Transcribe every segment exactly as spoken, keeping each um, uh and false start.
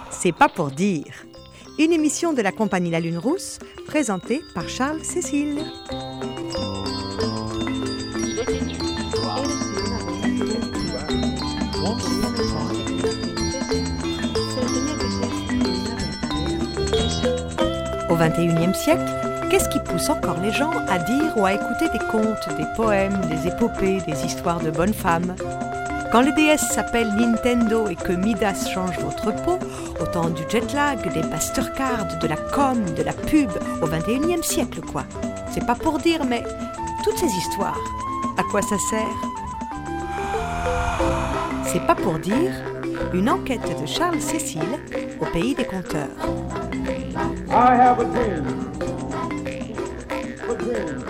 C'est pas pour dire. Une émission de la compagnie La Lune Rousse, présentée par Charles Cécile. Au vingt et unième siècle, qu'est-ce qui pousse encore les gens à dire ou à écouter des contes, des poèmes, des épopées, des histoires de bonnes femmes ? Quand les déesses s'appellent Nintendo et que Midas change votre peau, autant du jet lag, des Mastercard, de la com, de la pub, au vingt et unième siècle quoi. C'est pas pour dire, mais toutes ces histoires, à quoi ça sert ? C'est pas pour dire, une enquête de Charles Cécile au pays des conteurs. I have a dream. A dream.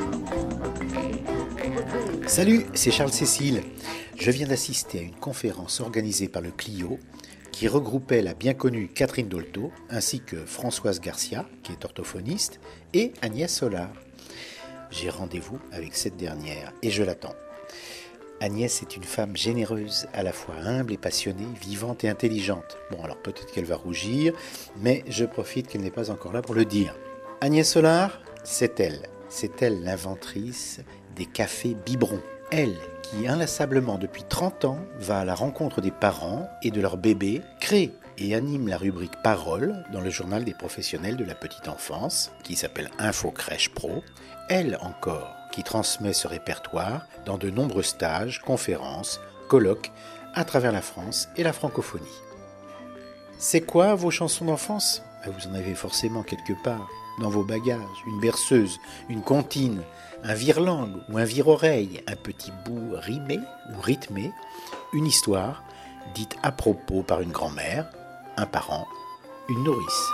Salut, c'est Charles Cécile. Je viens d'assister à une conférence organisée par le Clio qui regroupait la bien connue Catherine Dolto ainsi que Françoise Garcia, qui est orthophoniste, et Agnès Solar. J'ai rendez-vous avec cette dernière et je l'attends. Agnès est une femme généreuse, à la fois humble et passionnée, vivante et intelligente. Bon, alors peut-être qu'elle va rougir, mais je profite qu'elle n'est pas encore là pour le dire. Agnès Solar, c'est elle. C'est elle l'inventrice des cafés biberons. Elle qui, inlassablement depuis trente ans, va à la rencontre des parents et de leurs bébés, crée et anime la rubrique Parole dans le journal des professionnels de la petite enfance, qui s'appelle Info Crèche Pro. Elle encore, qui transmet ce répertoire dans de nombreux stages, conférences, colloques à travers la France et la francophonie. C'est quoi vos chansons d'enfance ? Vous en avez forcément quelque part, dans vos bagages, une berceuse, une comptine, un vire-langue ou un vire-oreille, un petit bout rimé ou rythmé, une histoire dite à propos par une grand-mère, un parent, une nourrice.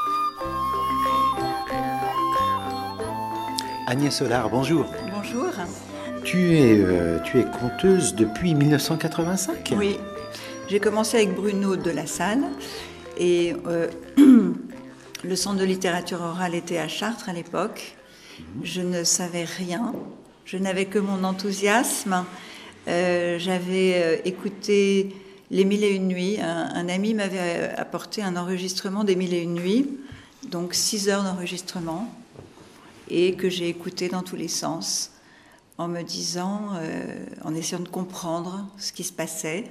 Agnès Solar, bonjour. Bonjour. Tu es, euh, tu es conteuse depuis mille neuf cent quatre-vingt-cinq ? Oui, j'ai commencé avec Bruno de la Salle et euh, le centre de littérature orale était à Chartres à l'époque. Je ne savais rien, je n'avais que mon enthousiasme. Euh, j'avais euh, écouté Les Mille et Une Nuits. Un, un ami m'avait apporté un enregistrement des Mille et Une Nuits, donc six heures d'enregistrement, et que j'ai écouté dans tous les sens, en me disant, euh, en essayant de comprendre ce qui se passait.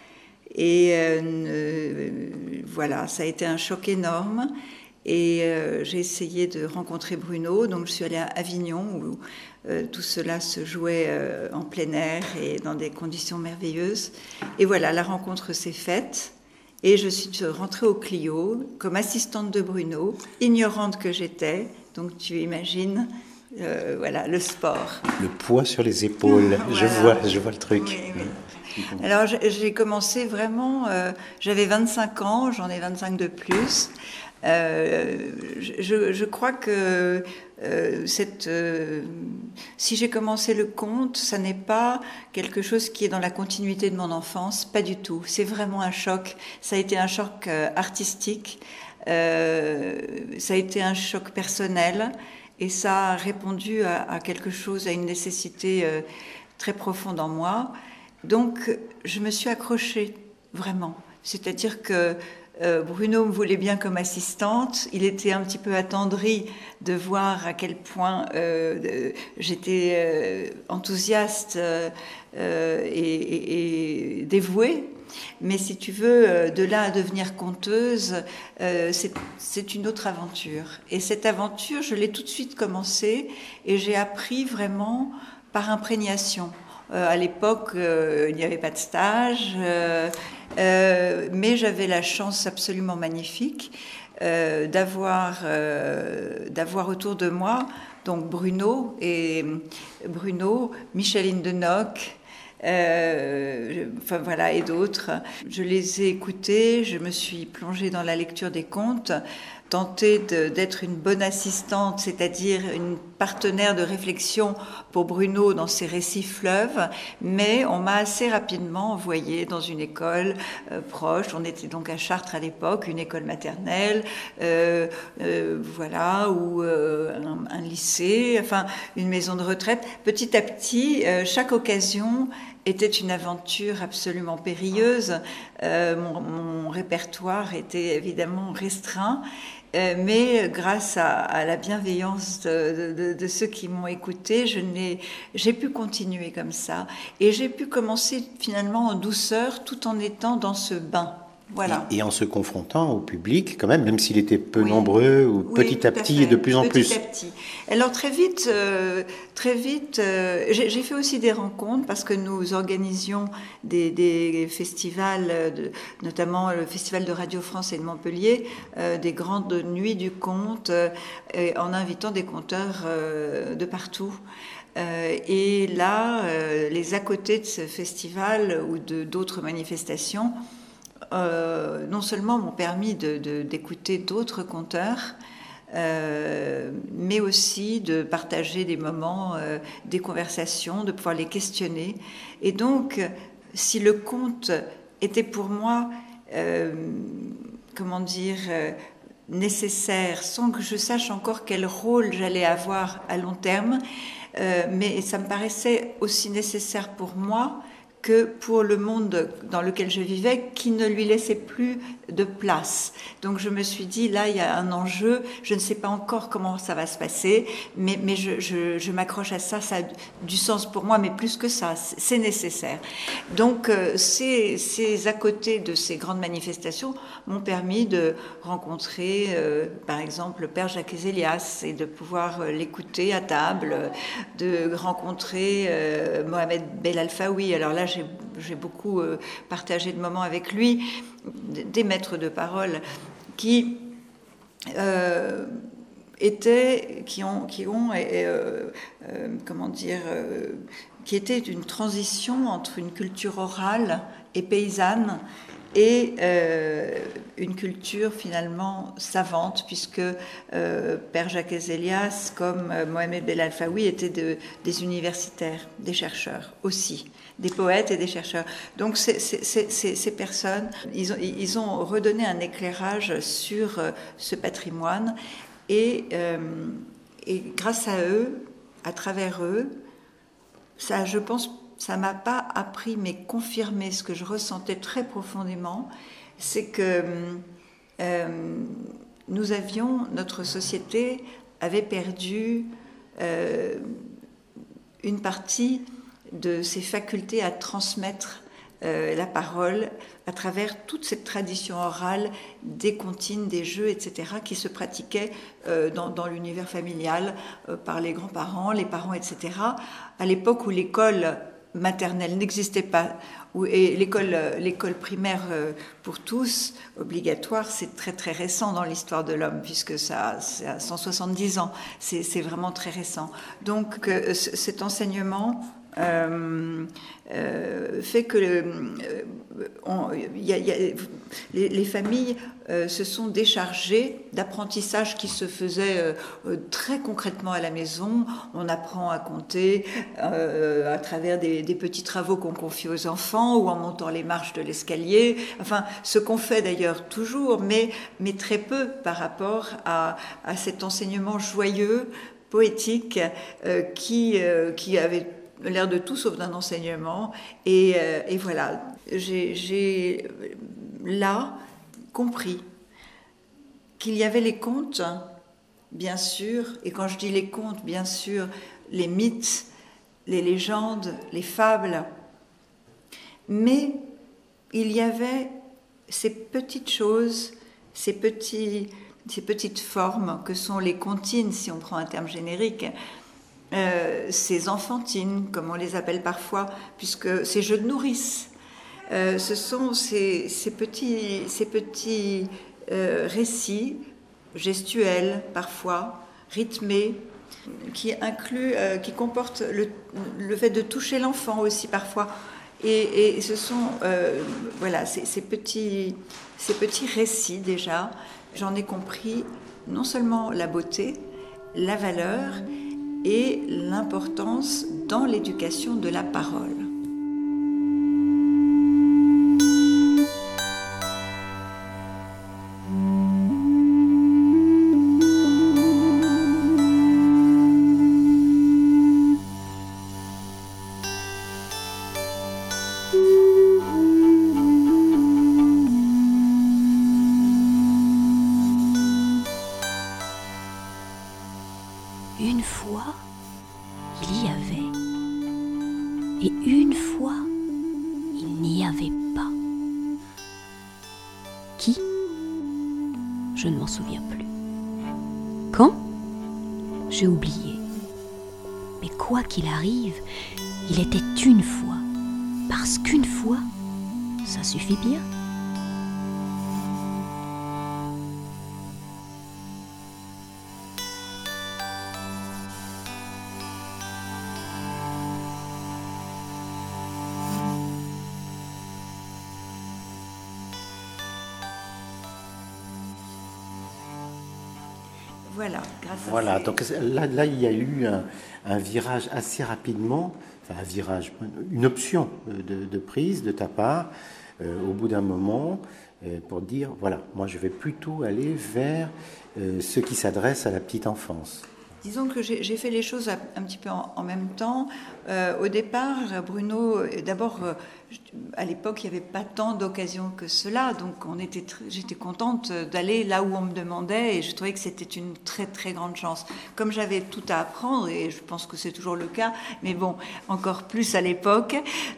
Et euh, euh, voilà, ça a été un choc énorme. Et euh, j'ai essayé de rencontrer Bruno, donc je suis allée à Avignon où euh, tout cela se jouait euh, en plein air et dans des conditions merveilleuses. Et voilà, la rencontre s'est faite et je suis rentrée au Clio comme assistante de Bruno, ignorante que j'étais, donc tu imagines, euh, voilà, le sport. Le poids sur les épaules, voilà. je, vois, je vois le truc. Oui, oui. Alors j'ai commencé vraiment, euh, j'avais vingt-cinq ans, j'en ai vingt-cinq de plus. Euh, je, je crois que euh, cette, euh, si j'ai commencé le conte, ça n'est pas quelque chose qui est dans la continuité de mon enfance, pas du tout. C'est vraiment un choc. Ça a été un choc euh, artistique, euh, ça a été un choc personnel, et ça a répondu à, à quelque chose, à une nécessité euh, très profonde en moi. Donc, je me suis accrochée vraiment. C'est-à-dire que Euh, Bruno me voulait bien comme assistante. Il était un petit peu attendri de voir à quel point euh, de, j'étais euh, enthousiaste euh, et, et, et dévouée. Mais si tu veux, de là à devenir conteuse, euh, c'est, c'est une autre aventure. Et cette aventure, je l'ai tout de suite commencée et j'ai appris vraiment par imprégnation. Euh, à l'époque, euh, il n'y avait pas de stage, euh, euh, mais j'avais la chance absolument magnifique euh, d'avoir, euh, d'avoir autour de moi donc Bruno et Bruno, Micheline Denoc, euh, enfin voilà, et d'autres. Je les ai écoutés, je me suis plongée dans la lecture des contes. Tenter de, d'être une bonne assistante, c'est-à-dire une partenaire de réflexion pour Bruno dans ses récits fleuves, mais on m'a assez rapidement envoyée dans une école euh, proche. On était donc à Chartres à l'époque, une école maternelle, euh, euh, voilà, ou euh, un, un lycée, enfin une maison de retraite. Petit à petit, euh, chaque occasion était une aventure absolument périlleuse. Euh, mon, mon répertoire était évidemment restreint, euh, mais grâce à, à la bienveillance de, de, de ceux qui m'ont écouté, je n'ai, j'ai pu continuer comme ça. Et j'ai pu commencer finalement en douceur, tout en étant dans ce bain. Voilà. Et, et en se confrontant au public, quand même, même s'il était peu oui. nombreux, ou oui, petit à petit à et de plus en petit plus. Petit à petit. Alors très vite, euh, très vite, euh, j'ai, j'ai fait aussi des rencontres parce que nous organisions des, des festivals, de, notamment le Festival de Radio France et de Montpellier, euh, des grandes nuits du conte, euh, en invitant des conteurs euh, de partout. Euh, et là, euh, les à côté de ce festival ou de d'autres manifestations, Euh, non seulement m'ont permis de, de, d'écouter d'autres conteurs, euh, mais aussi de partager des moments, euh, des conversations, de pouvoir les questionner. Et donc, si le conte était pour moi, euh, comment dire, euh, nécessaire, sans que je sache encore quel rôle j'allais avoir à long terme, euh, mais ça me paraissait aussi nécessaire pour moi que pour le monde dans lequel je vivais, qui ne lui laissait plus de place. Donc je me suis dit, là, il y a un enjeu, je ne sais pas encore comment ça va se passer, mais, mais je, je, je m'accroche à ça, ça a du sens pour moi, mais plus que ça, c'est nécessaire. Donc euh, ces, ces à côté de ces grandes manifestations m'ont permis de rencontrer, euh, par exemple, le père Jacques Zélias, et de pouvoir euh, l'écouter à table, de rencontrer euh, Mohamed Belalfaoui. Alors là, j'ai, j'ai beaucoup euh, partagé de moments avec lui, des maîtres de parole qui euh, étaient, qui ont, qui ont euh, euh, comment dire, euh, qui étaient une transition entre une culture orale et paysanne et euh, une culture finalement savante, puisque euh, Père Jacques Zélias, comme euh, Mohamed Belalfaoui, étaient de, des universitaires, des chercheurs aussi, des poètes et des chercheurs. Donc ces, ces, ces, ces personnes, ils ont, ils ont redonné un éclairage sur euh, ce patrimoine, et, euh, et grâce à eux, à travers eux, ça, je pense, ça m'a pas appris, mais confirmé ce que je ressentais très profondément, c'est que euh, nous avions, notre société avait perdu euh, une partie de ses facultés à transmettre euh, la parole à travers toute cette tradition orale des comptines, des jeux, et cetera, qui se pratiquaient euh, dans, dans l'univers familial euh, par les grands-parents, les parents, et cetera, à l'époque où l'école maternelle n'existait pas, et l'école, l'école primaire pour tous, obligatoire, c'est très très récent dans l'histoire de l'homme, puisque ça, ça a cent soixante-dix ans, c'est, c'est vraiment très récent. Donc cet enseignement Euh, euh, fait que euh, on, y a, y a, les, les familles euh, se sont déchargées d'apprentissage qui se faisait euh, très concrètement à la maison. On apprend à compter euh, à travers des, des petits travaux qu'on confie aux enfants ou en montant les marches de l'escalier. Enfin, ce qu'on fait d'ailleurs toujours, mais, mais très peu par rapport à, à cet enseignement joyeux, poétique, euh, qui, euh, qui avait l'air de tout sauf d'un enseignement, et, euh, et voilà, j'ai, j'ai là compris qu'il y avait les contes, bien sûr, et quand je dis les contes, bien sûr, les mythes, les légendes, les fables, mais il y avait ces petites choses, ces, petits, ces petites formes que sont les comptines, si on prend un terme générique, Euh, ces enfantines, comme on les appelle parfois, puisque ces jeux de nourrice, euh, ce sont ces, ces petits, ces petits euh, récits gestuels parfois, rythmés, qui incluent, euh, qui comportent le, le fait de toucher l'enfant aussi parfois. Et, et ce sont euh, voilà, ces, ces, petits, ces petits récits déjà, j'en ai compris non seulement la beauté, la valeur, et l'importance dans l'éducation de la parole. Je ne m'en souviens plus. Quand ? J'ai oublié. Mais quoi qu'il arrive, il était une fois. Parce qu'une fois, ça suffit bien. Voilà, grâce à Voilà, ces... donc là, là, il y a eu un, un virage assez rapidement, enfin un virage, une option de, de prise de ta part, euh, au bout d'un moment, euh, pour dire, voilà, moi je vais plutôt aller vers euh, ce qui s'adresse à la petite enfance. Disons que j'ai, j'ai fait les choses un, un petit peu en, en même temps. Euh, au départ, Bruno, d'abord, euh, à l'époque, il n'y avait pas tant d'occasions que cela, donc on était tr- j'étais contente d'aller là où on me demandait, et je trouvais que c'était une très très grande chance. Comme j'avais tout à apprendre, et je pense que c'est toujours le cas, mais bon, encore plus à l'époque,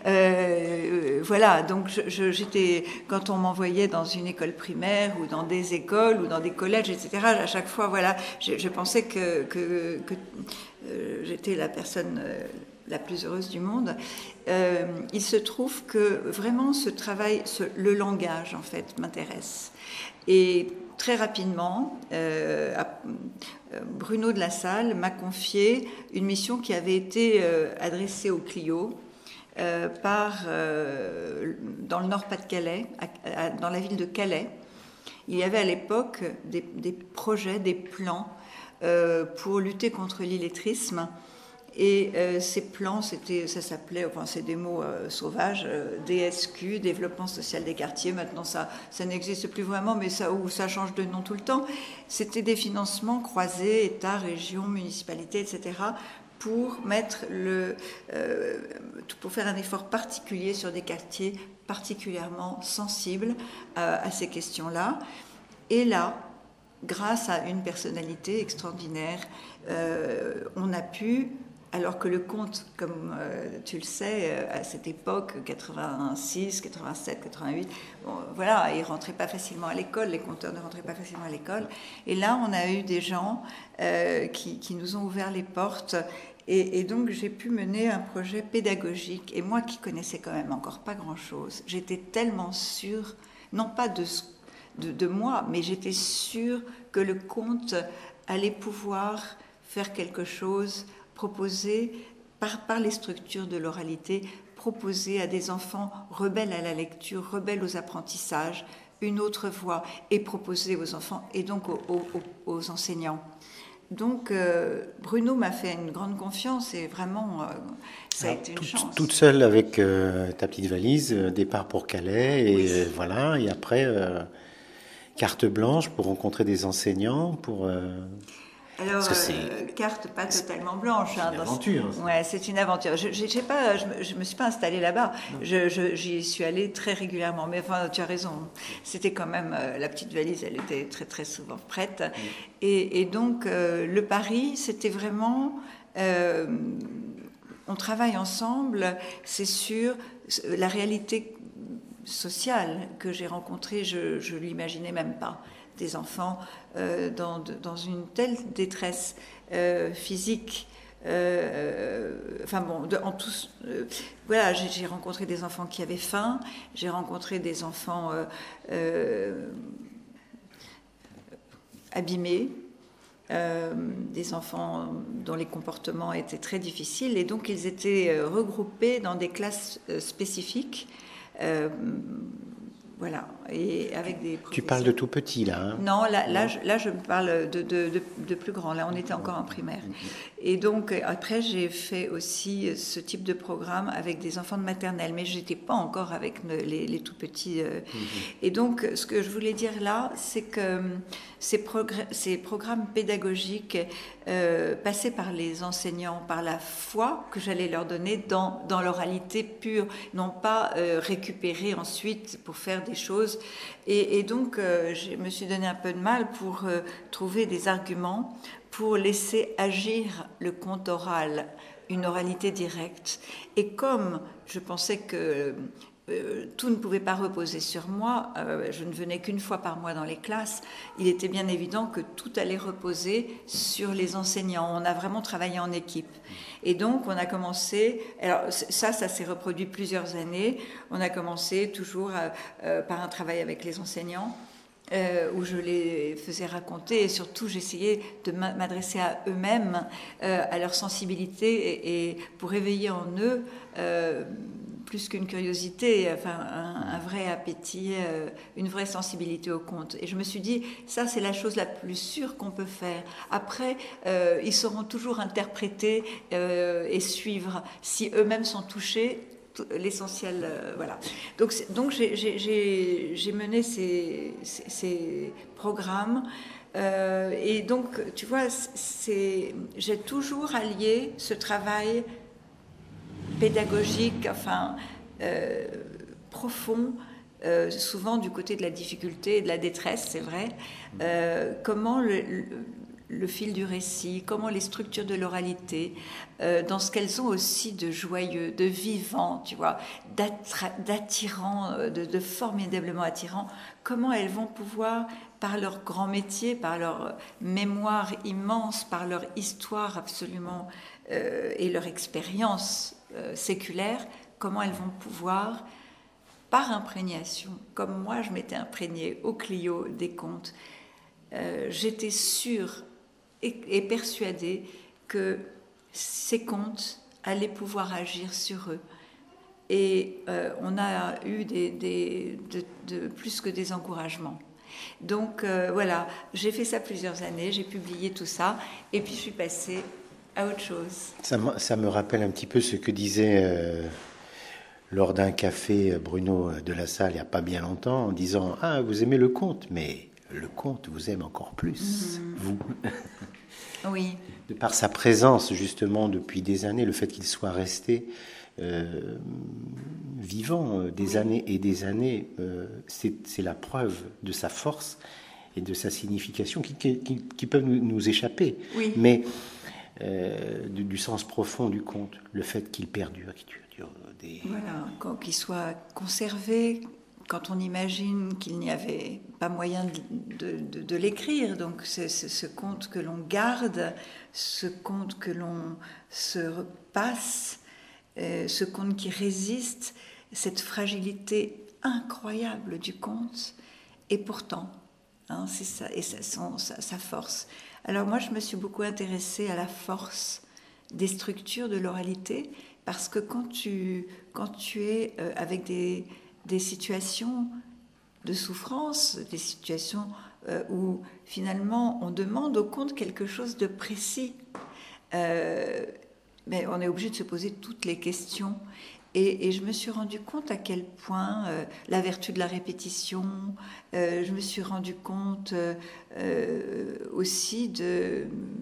euh, voilà, donc je, je, j'étais, quand on m'envoyait dans une école primaire, ou dans des écoles, ou dans des collèges, et cetera, à chaque fois, voilà, je, je pensais que, que, que euh, j'étais la personne... Euh, la plus heureuse du monde. Euh, il se trouve que vraiment ce travail, ce, le langage en fait m'intéresse. Et très rapidement, euh, Bruno de la Salle m'a confié une mission qui avait été euh, adressée au Clio euh, par, euh, dans le Nord-Pas-de-Calais, à, à, dans la ville de Calais. Il y avait à l'époque des, des projets, des plans euh, pour lutter contre l'illettrisme. Et euh, ces plans, c'était, ça s'appelait, enfin c'est des mots euh, sauvages, euh, D S Q, Développement Social des Quartiers. Maintenant, ça, ça n'existe plus vraiment, mais ça, ou ça change de nom tout le temps. C'était des financements croisés, État, région, municipalité, et cetera, pour mettre le, euh, pour faire un effort particulier sur des quartiers particulièrement sensibles à, à ces questions-là. Et là, grâce à une personnalité extraordinaire, euh, on a pu... Alors que le conte, comme euh, tu le sais, euh, à cette époque, quatre-vingt-six, quatre-vingt-sept, quatre-vingt-huit, bon, voilà, ils ne rentraient pas facilement à l'école, les conteurs ne rentraient pas facilement à l'école. Et là, on a eu des gens euh, qui, qui nous ont ouvert les portes. Et, et donc, j'ai pu mener un projet pédagogique. Et moi, qui connaissais quand même encore pas grand-chose, j'étais tellement sûre, non pas de, de, de moi, mais j'étais sûre que le conte allait pouvoir faire quelque chose, proposer, par, par les structures de l'oralité, proposer à des enfants rebelles à la lecture, rebelles aux apprentissages, une autre voie, et proposer aux enfants et donc aux, aux, aux enseignants. Donc euh, Bruno m'a fait une grande confiance et vraiment, euh, ça Alors, a été une toute, chance. Toute seule avec euh, ta petite valise, euh, départ pour Calais, et oui. euh, voilà, et après, euh, carte blanche pour rencontrer des enseignants, pour... Euh... Alors, euh, carte pas totalement blanche. C'est hein, une aventure. Dans... Ouais, c'est une aventure. Je, je, j'ai pas, je, je me suis pas installée là-bas. Je, je, j'y suis allée très régulièrement. Mais enfin, tu as raison. C'était quand même euh, la petite valise. Elle était très très souvent prête. Mm. Et, et donc euh, le pari, c'était vraiment. Euh, on travaille ensemble. C'est sûr. La réalité sociale que j'ai rencontrée, je, je l'imaginais même pas. Des enfants euh, dans, de, dans une telle détresse euh, physique. Euh, enfin bon, de, en tous, euh, voilà, j'ai, j'ai rencontré des enfants qui avaient faim, j'ai rencontré des enfants euh, euh, abîmés, euh, des enfants dont les comportements étaient très difficiles, et donc ils étaient regroupés dans des classes spécifiques. Euh, Voilà, et avec des Tu parles de tout petit, là hein? Non, là, là, je, là, je me parle de, de, de, de plus grand. Là, on était encore en primaire. Et donc, après, j'ai fait aussi ce type de programme avec des enfants de maternelle, mais je n'étais pas encore avec les, les tout petits. Et donc, ce que je voulais dire là, c'est que ces, progr- ces programmes pédagogiques euh, passés par les enseignants, par la foi que j'allais leur donner dans, dans l'oralité pure, non pas euh, récupérer ensuite pour faire des choses. Et, et donc, euh, je me suis donné un peu de mal pour euh, trouver des arguments pour laisser agir le conte oral, une oralité directe. Et comme je pensais que euh, tout ne pouvait pas reposer sur moi. Euh, je ne venais qu'une fois par mois dans les classes. Il était bien évident que tout allait reposer sur les enseignants. On a vraiment travaillé en équipe. Et donc, on a commencé... Alors, ça, ça s'est reproduit plusieurs années. On a commencé toujours euh, euh, par un travail avec les enseignants, Euh, où je les faisais raconter, et surtout j'essayais de m'adresser à eux-mêmes, euh, à leur sensibilité, et, et pour éveiller en eux euh, plus qu'une curiosité, enfin un, un vrai appétit, euh, une vraie sensibilité au conte. Et je me suis dit, ça c'est la chose la plus sûre qu'on peut faire. Après, euh, ils sauront toujours interpréter euh, et suivre si eux-mêmes sont touchés. L'essentiel, euh, voilà. Donc, donc j'ai, j'ai, j'ai mené ces, ces, ces programmes. Euh, et donc, tu vois, c'est, j'ai toujours allié ce travail pédagogique, enfin, euh, profond, euh, souvent du côté de la difficulté et de la détresse, c'est vrai. Euh, comment le, le le fil du récit, comment les structures de l'oralité, euh, dans ce qu'elles ont aussi de joyeux, de vivant, tu vois, d'attirant, de, de formidablement attirant, comment elles vont pouvoir, par leur grand métier, par leur mémoire immense, par leur histoire absolument, euh, et leur expérience euh, séculaire, comment elles vont pouvoir, par imprégnation, comme moi je m'étais imprégnée au Clio des contes, euh, j'étais sûre et, et persuadée que ces contes allaient pouvoir agir sur eux. Et euh, on a eu des, des, de, de, plus que des encouragements. Donc euh, voilà, j'ai fait ça plusieurs années, j'ai publié tout ça, et puis je suis passée à autre chose. Ça, ça me rappelle un petit peu ce que disait euh, lors d'un café Bruno de la Salle il n'y a pas bien longtemps, en disant « Ah, vous aimez le conte, mais le conte vous aime encore plus, mmh. vous ». Oui. De par sa présence, justement, depuis des années, le fait qu'il soit resté euh, vivant euh, des oui. années et des années, euh, c'est, c'est la preuve de sa force et de sa signification qui, qui, qui peuvent nous, nous échapper. Oui. Mais euh, du, du sens profond du conte, le fait qu'il perdure, qu'il dure des... Voilà, qu'il soit conservé. Quand on imagine qu'il n'y avait pas moyen de, de, de, de l'écrire, donc c'est, c'est ce conte que l'on garde, ce conte que l'on se repasse, euh, ce conte qui résiste, cette fragilité incroyable du conte, et pourtant, hein, c'est ça, et ça, son, sa, sa force. Alors moi, je me suis beaucoup intéressée à la force des structures de l'oralité, parce que quand tu, quand tu es euh, avec des... des situations de souffrance, des situations euh, où finalement on demande au conte quelque chose de précis. Euh, mais on est obligé de se poser toutes les questions. Et, et je me suis rendu compte à quel point euh, la vertu de la répétition, euh, je me suis rendu compte euh, euh, aussi de,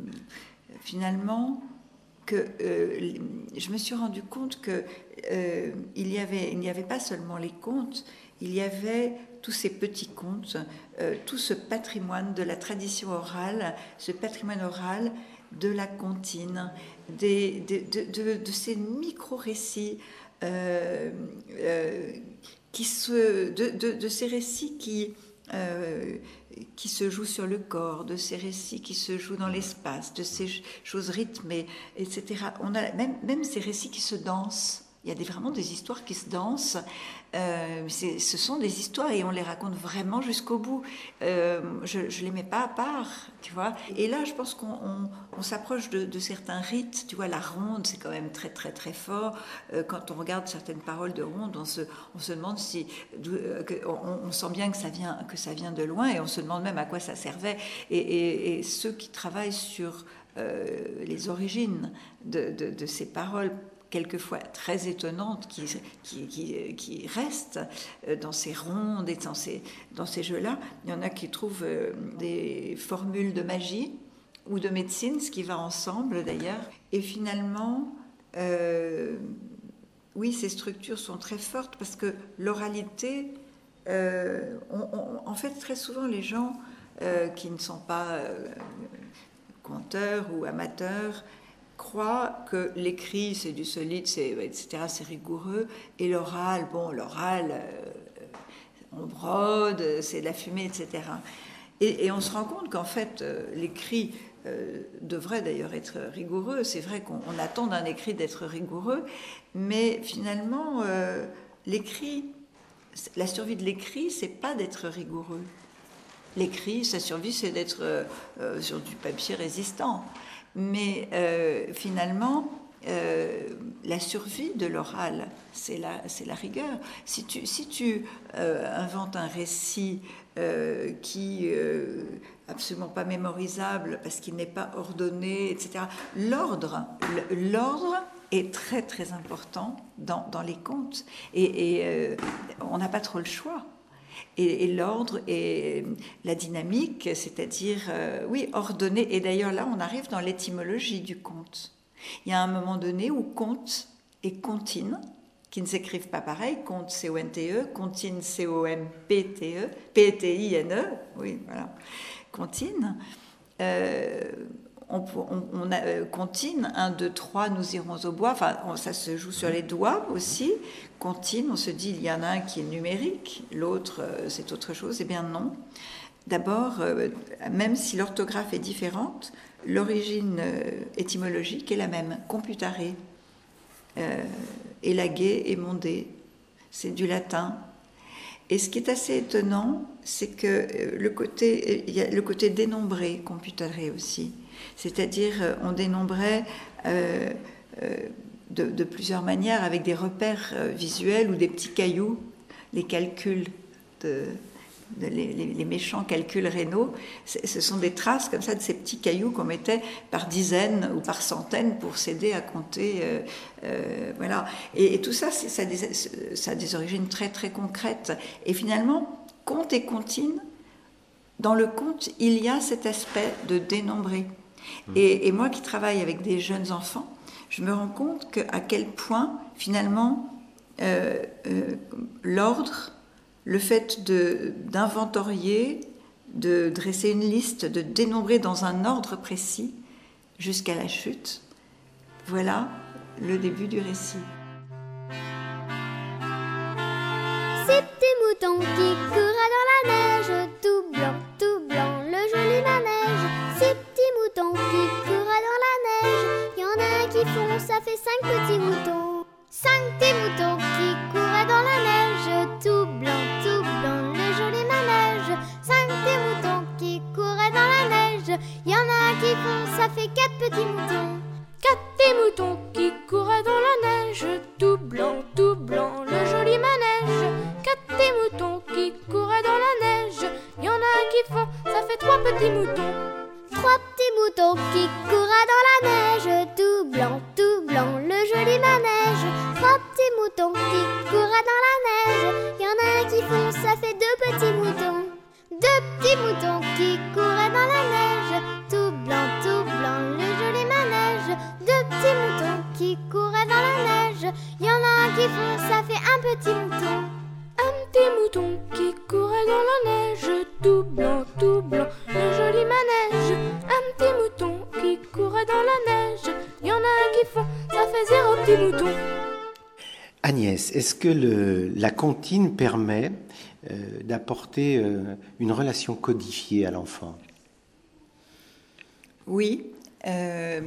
finalement, que euh, je me suis rendu compte que euh, il y avait, il n'y avait pas seulement les contes, il y avait tous ces petits contes, euh, tout ce patrimoine de la tradition orale, ce patrimoine oral de la comptine, des, de, de, de, de ces micro-récits, euh, euh, qui se, de, de, de ces récits qui... Euh, qui se jouent sur le corps, de ces récits qui se jouent dans l'espace, de ces choses rythmées, et cetera. On a même, même ces récits qui se dansent. Il y a des, vraiment des histoires qui se dansent. Euh, c'est, ce sont des histoires et on les raconte vraiment jusqu'au bout. Euh, je ne les mets pas à part, tu vois. Et là, je pense qu'on on, on s'approche de, de certains rites. Tu vois, la ronde, c'est quand même très, très, très fort. Euh, quand on regarde certaines paroles de ronde, on se, on se demande si... Euh, que, on, on sent bien que ça, vient, que ça vient de loin et on se demande même à quoi ça servait. Et, et, et ceux qui travaillent sur euh, les origines de, de, de ces paroles, quelquefois très étonnantes, qui, qui, qui, qui restent dans ces rondes et dans ces, dans ces jeux-là. Il y en a qui trouvent des formules de magie ou de médecine, ce qui va ensemble d'ailleurs. Et finalement, euh, oui, ces structures sont très fortes parce que l'oralité, euh, on, on, en fait, très souvent, les gens euh, qui ne sont pas euh, conteurs ou amateurs, croient que l'écrit, c'est du solide, c'est, et cetera, c'est rigoureux, et l'oral, bon, l'oral, euh, on brode, c'est de la fumée, et cetera. Et, et on se rend compte qu'en fait, euh, l'écrit euh, devrait d'ailleurs être rigoureux. C'est vrai qu'on on attend d'un écrit d'être rigoureux, mais finalement, euh, l'écrit, la survie de l'écrit, c'est pas d'être rigoureux. L'écrit, sa survie, c'est d'être euh, sur du papier résistant. Mais euh, finalement, euh, la survie de l'oral, c'est la, c'est la rigueur. Si tu, si tu euh, inventes un récit euh, qui euh, absolument pas mémorisable parce qu'il n'est pas ordonné, et cetera, l'ordre, l'ordre est très très important dans, dans les contes. Et, et euh, on n'a pas trop le choix. Et, et l'ordre et la dynamique, c'est-à-dire, euh, oui, ordonné. Et d'ailleurs, là, on arrive dans l'étymologie du conte. Il y a un moment donné où conte et comptine, qui ne s'écrivent pas pareil, conte, C O N T E, comptine, C O M P T E, P T I N E, oui, voilà, comptine. Euh, on, on, on a euh, comptine, un, deux, trois, nous irons au bois, enfin, on, ça se joue sur les doigts aussi. Comptine, on se dit, il y en a un qui est numérique, l'autre, euh, c'est autre chose. Eh bien non. D'abord, euh, même si l'orthographe est différente, l'origine euh, étymologique est la même, computare, euh, élaguer et mondé, c'est du latin. Et ce qui est assez étonnant, c'est que euh, le côté, il y a le côté dénombré, computare aussi, c'est-à-dire euh, on dénombrait euh, euh, de, de plusieurs manières avec des repères euh, visuels ou des petits cailloux, les calculs de... De les, les, les méchants calculs rénaux, ce sont des traces comme ça de ces petits cailloux qu'on mettait par dizaines ou par centaines pour s'aider à compter, euh, euh, voilà. Et, et tout ça, c'est, ça, a des, ça a des origines très très concrètes. Et finalement, conte et comptine, dans le conte, il y a cet aspect de dénombrer. Mmh. Et, et moi qui travaille avec des jeunes enfants, je me rends compte que, à quel point finalement euh, euh, l'ordre, le fait de, d'inventorier, de dresser une liste, de dénombrer dans un ordre précis jusqu'à la chute, voilà le début du récit. Ces petits moutons qui couraient dans la neige, tout blanc, tout blanc, le joli manège. Ces petits moutons qui couraient dans la neige, il y en a un qui fond, ça fait cinq petits moutons. Cinq petits moutons qui couraient dans la neige, tout blanc, tout blanc, le joli manège. Cinq petits moutons qui couraient dans la neige, il y en a un qui fond, ça fait quatre petits moutons. Quatre petits moutons qui couraient dans la neige, tout blanc, tout blanc, le joli manège. Quatre petits moutons qui couraient dans la neige, il y en a un qui fond, ça fait trois petits moutons. Trois petits moutons qui couraient dans la neige, tout blanc, tout blanc, le joli manège. Trois petits moutons qui couraient dans la neige, il y en a un qui fond, ça fait deux petits moutons. Deux petits moutons qui couraient dans la neige, tout blanc, tout blanc, le joli manège. Deux petits moutons qui couraient dans la neige, il y en a un qui fond, ça fait un petit mouton. Un petit mouton qui courait dans la neige, tout blanc, tout blanc, le joli manège. Un petit mouton qui courait dans la neige, il y en a un qui fond, ça fait zéro petit mouton. Agnès, est-ce que le, la comptine permet euh, d'apporter euh, une relation codifiée à l'enfant ? Oui. Euh,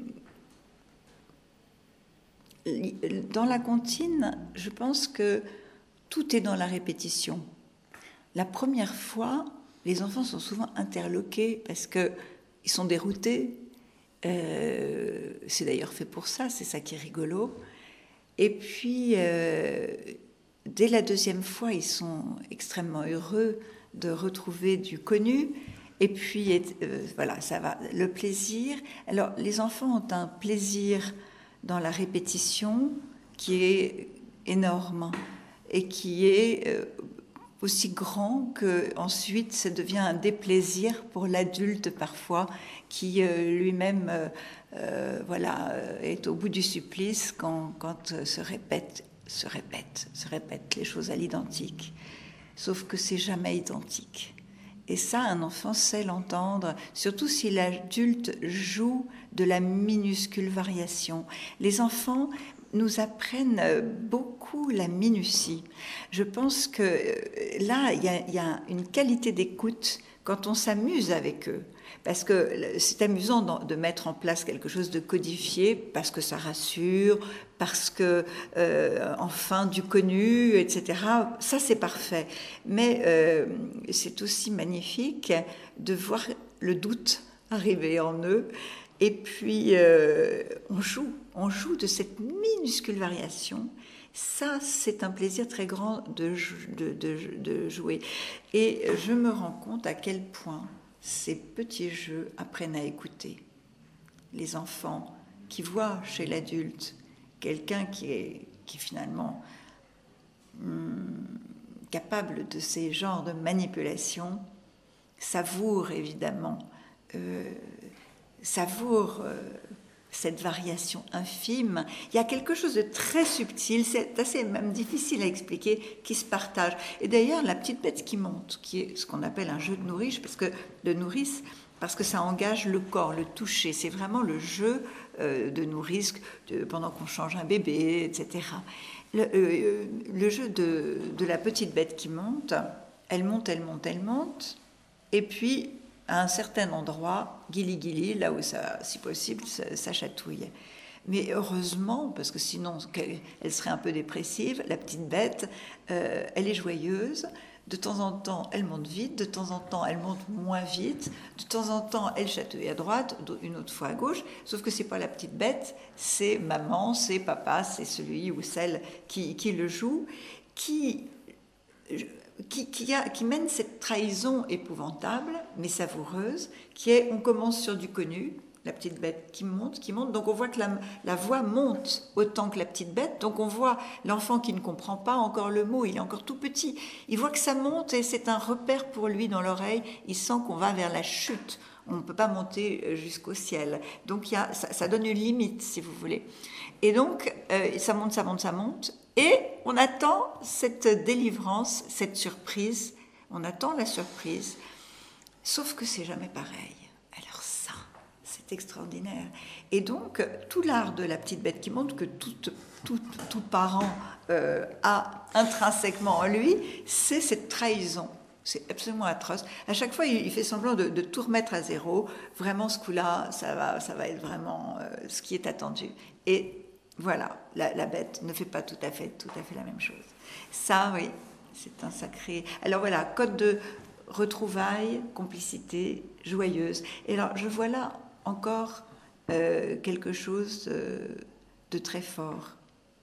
dans la comptine, je pense que tout est dans la répétition. La première fois, les enfants sont souvent interloqués parce qu'ils sont déroutés. Euh, c'est d'ailleurs fait pour ça, c'est ça qui est rigolo. Et puis, euh, dès la deuxième fois, ils sont extrêmement heureux de retrouver du connu. Et puis, euh, voilà, ça va. Le plaisir. Alors, les enfants ont un plaisir dans la répétition qui est énorme et qui est euh, aussi grand qu'ensuite ça devient un déplaisir pour l'adulte parfois qui euh, lui-même euh, euh, voilà, est au bout du supplice quand, quand euh, se répète, se répète, se répète les choses à l'identique. Sauf que c'est jamais identique. Et ça, un enfant sait l'entendre, surtout si l'adulte joue de la minuscule variation. Les enfants nous apprennent beaucoup la minutie. Je pense que là, il y a, il y a une qualité d'écoute quand on s'amuse avec eux. Parce que c'est amusant de mettre en place quelque chose de codifié, parce que ça rassure, parce que, euh, enfin, du connu, et cetera. Ça, c'est parfait. Mais euh, c'est aussi magnifique de voir le doute arriver en eux. Et puis, euh, on joue, on joue de cette minuscule variation. Ça, c'est un plaisir très grand de, de, de, de jouer. Et je me rends compte à quel point ces petits jeux apprennent à écouter. Les enfants qui voient chez l'adulte quelqu'un qui est, qui est finalement hum, capable de ces genres de manipulations, savourent évidemment, euh, savourent euh, cette variation infime. Il y a quelque chose de très subtil, c'est assez même difficile à expliquer, qui se partage. Et d'ailleurs, la petite bête qui monte, qui est ce qu'on appelle un jeu de nourrice, parce que, de nourrice, parce que ça engage le corps, le toucher. C'est vraiment le jeu euh, de nourrice de, pendant qu'on change un bébé, et cetera. Le, euh, le jeu de, de la petite bête qui monte, elle monte, elle monte, elle monte, et puis à un certain endroit, guili-guili, là où ça, si possible, ça, ça chatouille. Mais heureusement, parce que sinon elle serait un peu dépressive, la petite bête, euh, elle est joyeuse. De temps en temps, elle monte vite, de temps en temps, elle monte moins vite, de temps en temps, elle chatouille à droite, une autre fois à gauche, sauf que c'est pas la petite bête, c'est maman, c'est papa, c'est celui ou celle qui, qui le joue, qui... Qui, qui, a, qui mène cette trahison épouvantable, mais savoureuse, qui est, on commence sur du connu, la petite bête qui monte, qui monte, donc on voit que la, la voix monte autant que la petite bête, donc on voit l'enfant qui ne comprend pas encore le mot, il est encore tout petit, il voit que ça monte et c'est un repère pour lui dans l'oreille, il sent qu'on va vers la chute, on ne peut pas monter jusqu'au ciel, donc il y a, ça, ça donne une limite, si vous voulez. Et donc, euh, ça monte, ça monte, ça monte, et on attend cette délivrance, cette surprise, on attend la surprise, sauf que c'est jamais pareil. Alors ça, c'est extraordinaire. Et donc, tout l'art de la petite bête qui monte, que tout, tout, tout parent euh, a intrinsèquement en lui, c'est cette trahison. C'est absolument atroce. À chaque fois, il fait semblant de, de tout remettre à zéro. Vraiment, ce coup-là, ça va, ça va être vraiment euh, ce qui est attendu. Et voilà, la, la bête ne fait pas tout à fait, tout à fait la même chose. Ça, oui, c'est un sacré... Alors voilà, code de retrouvailles, complicité, joyeuse. Et alors, je vois là encore euh, quelque chose euh, de très fort.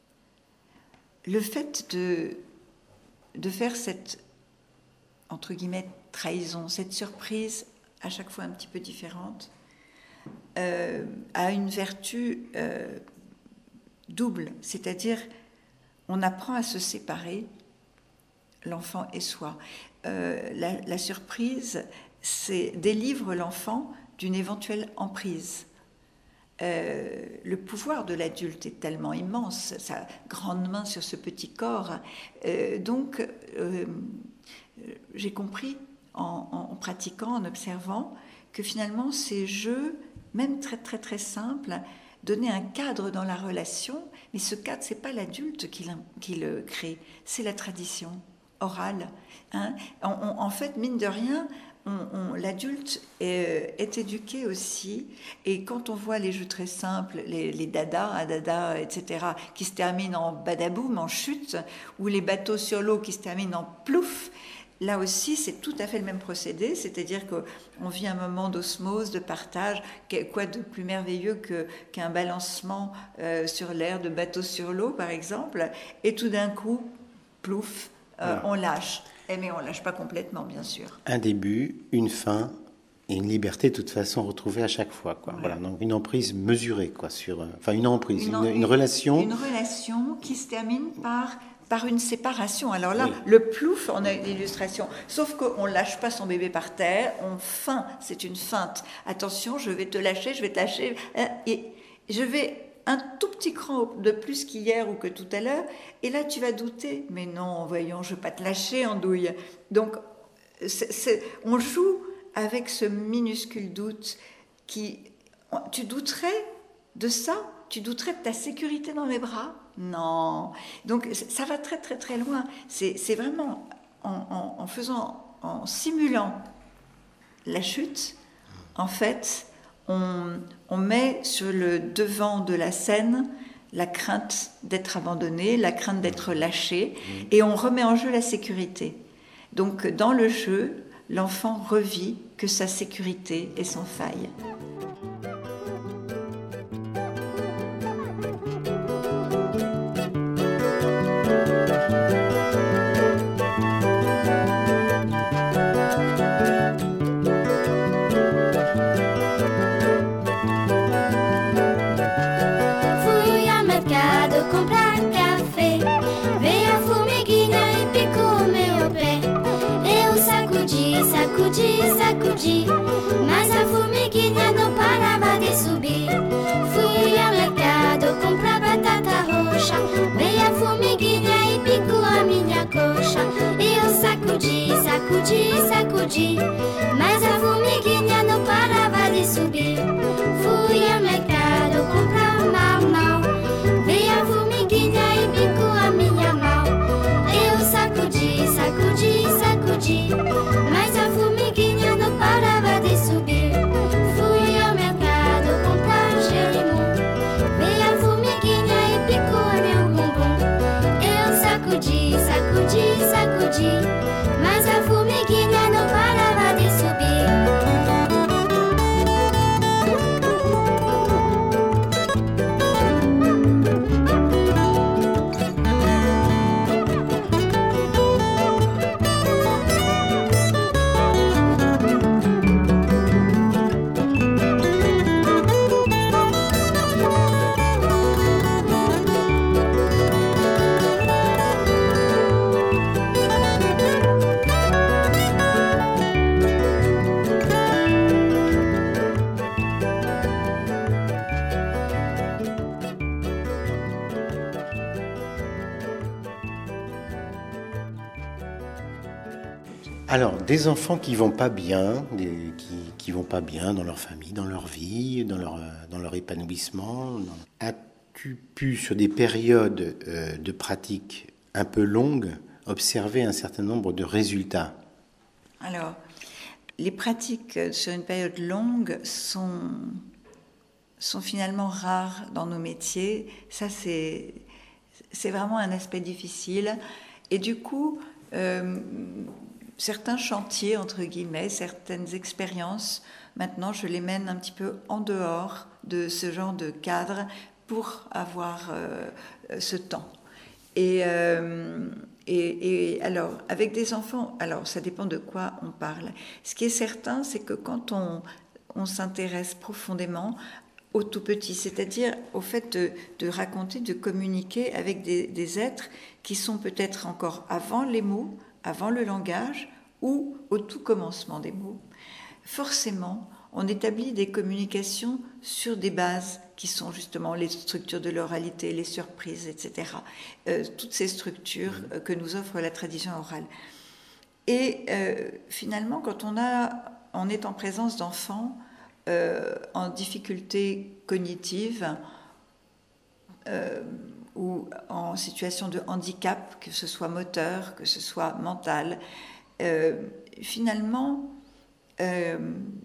Le fait de, de faire cette, entre guillemets, trahison, cette surprise, à chaque fois un petit peu différente, euh, a une vertu... Euh, double, c'est-à-dire on apprend à se séparer, l'enfant et soi. Euh, la, la surprise, c'est délivre l'enfant d'une éventuelle emprise. Euh, le pouvoir de l'adulte est tellement immense, sa grande main sur ce petit corps. Euh, donc, euh, j'ai compris en, en pratiquant, en observant, que finalement ces jeux, même très très très simples, donner un cadre dans la relation, mais ce cadre, ce n'est pas l'adulte qui, qui le crée, c'est la tradition orale. Hein. En, en, en fait, mine de rien, on, on, l'adulte est, est éduqué aussi, et quand on voit les jeux très simples, les, les dada, adada, et cetera, qui se terminent en badaboum, en chute, ou les bateaux sur l'eau qui se terminent en plouf, là aussi, c'est tout à fait le même procédé, c'est-à-dire qu'on vit un moment d'osmose, de partage, quoi de plus merveilleux que, qu'un balancement euh, sur l'air de bateau sur l'eau, par exemple, et tout d'un coup, plouf, euh, voilà. On lâche. Eh, mais on ne lâche pas complètement, bien sûr. Un début, une fin et une liberté de toute façon retrouvée à chaque fois. Quoi. Voilà. Voilà, donc une emprise mesurée, quoi, sur, enfin une emprise, une, une, une relation... Une relation qui se termine par... par une séparation. Alors là, oui. Le plouf, on a une illustration. Sauf qu'on ne lâche pas son bébé par terre, on feint, c'est une feinte. Attention, je vais te lâcher, je vais te lâcher. Et je vais un tout petit cran de plus qu'hier ou que tout à l'heure, et là tu vas douter. Mais non, voyons, je ne vais pas te lâcher, andouille. Donc, c'est, c'est, on joue avec ce minuscule doute qui... Tu douterais de ça ? Tu douterais de ta sécurité dans mes bras ? Non. Donc ça va très très très loin. C'est, c'est vraiment en, en, en faisant, en simulant la chute, en fait, on, on met sur le devant de la scène la crainte d'être abandonné, la crainte d'être lâché, et on remet en jeu la sécurité. Donc dans le jeu, l'enfant revit que sa sécurité est sans faille. Sacudi, mas a formiguinha não parava de subir. Fui ao mercado comprar batata roxa. Veio a formiguinha e picou a minha coxa. E eu sacudi, sacudi, sacudi, mas a formiguinha não parava de subir. Fui ao mercado comprar mal-mal. Veio a formiguinha e picou a minha mão. Eu sacudi, sacudi, sacudi, mas a formiguinha não parava de subir. Fui ao mercado comprar gerimum. Veio a formiguinha e picou meu bumbum. Eu sacudi, sacudi, sacudi, mas a formiguinha não parava de subir. Alors, des enfants qui vont pas bien, des, qui, qui vont pas bien dans leur famille, dans leur vie, dans leur, dans leur épanouissement. Dans... As-tu pu, sur des périodes euh, de pratique un peu longues, observer un certain nombre de résultats ? Alors, les pratiques sur une période longue sont, sont finalement rares dans nos métiers. Ça, c'est, c'est vraiment un aspect difficile. Et du coup... Euh, certains chantiers, entre guillemets, certaines expériences, maintenant je les mène un petit peu en dehors de ce genre de cadre pour avoir euh, ce temps. Et, euh, et, et alors, avec des enfants, alors ça dépend de quoi on parle. Ce qui est certain, c'est que quand on, on s'intéresse profondément au tout petit, c'est-à-dire au fait de, de raconter, de communiquer avec des, des êtres qui sont peut-être encore avant les mots, avant le langage ou au tout commencement des mots. Forcément, on établit des communications sur des bases qui sont justement les structures de l'oralité, les surprises, et cetera. Euh, toutes ces structures euh, que nous offre la tradition orale. Et euh, finalement, quand on, a, on est en présence d'enfants euh, en difficulté cognitive, euh, ou en situation de handicap, que ce soit moteur, que ce soit mental, euh, finalement, euh,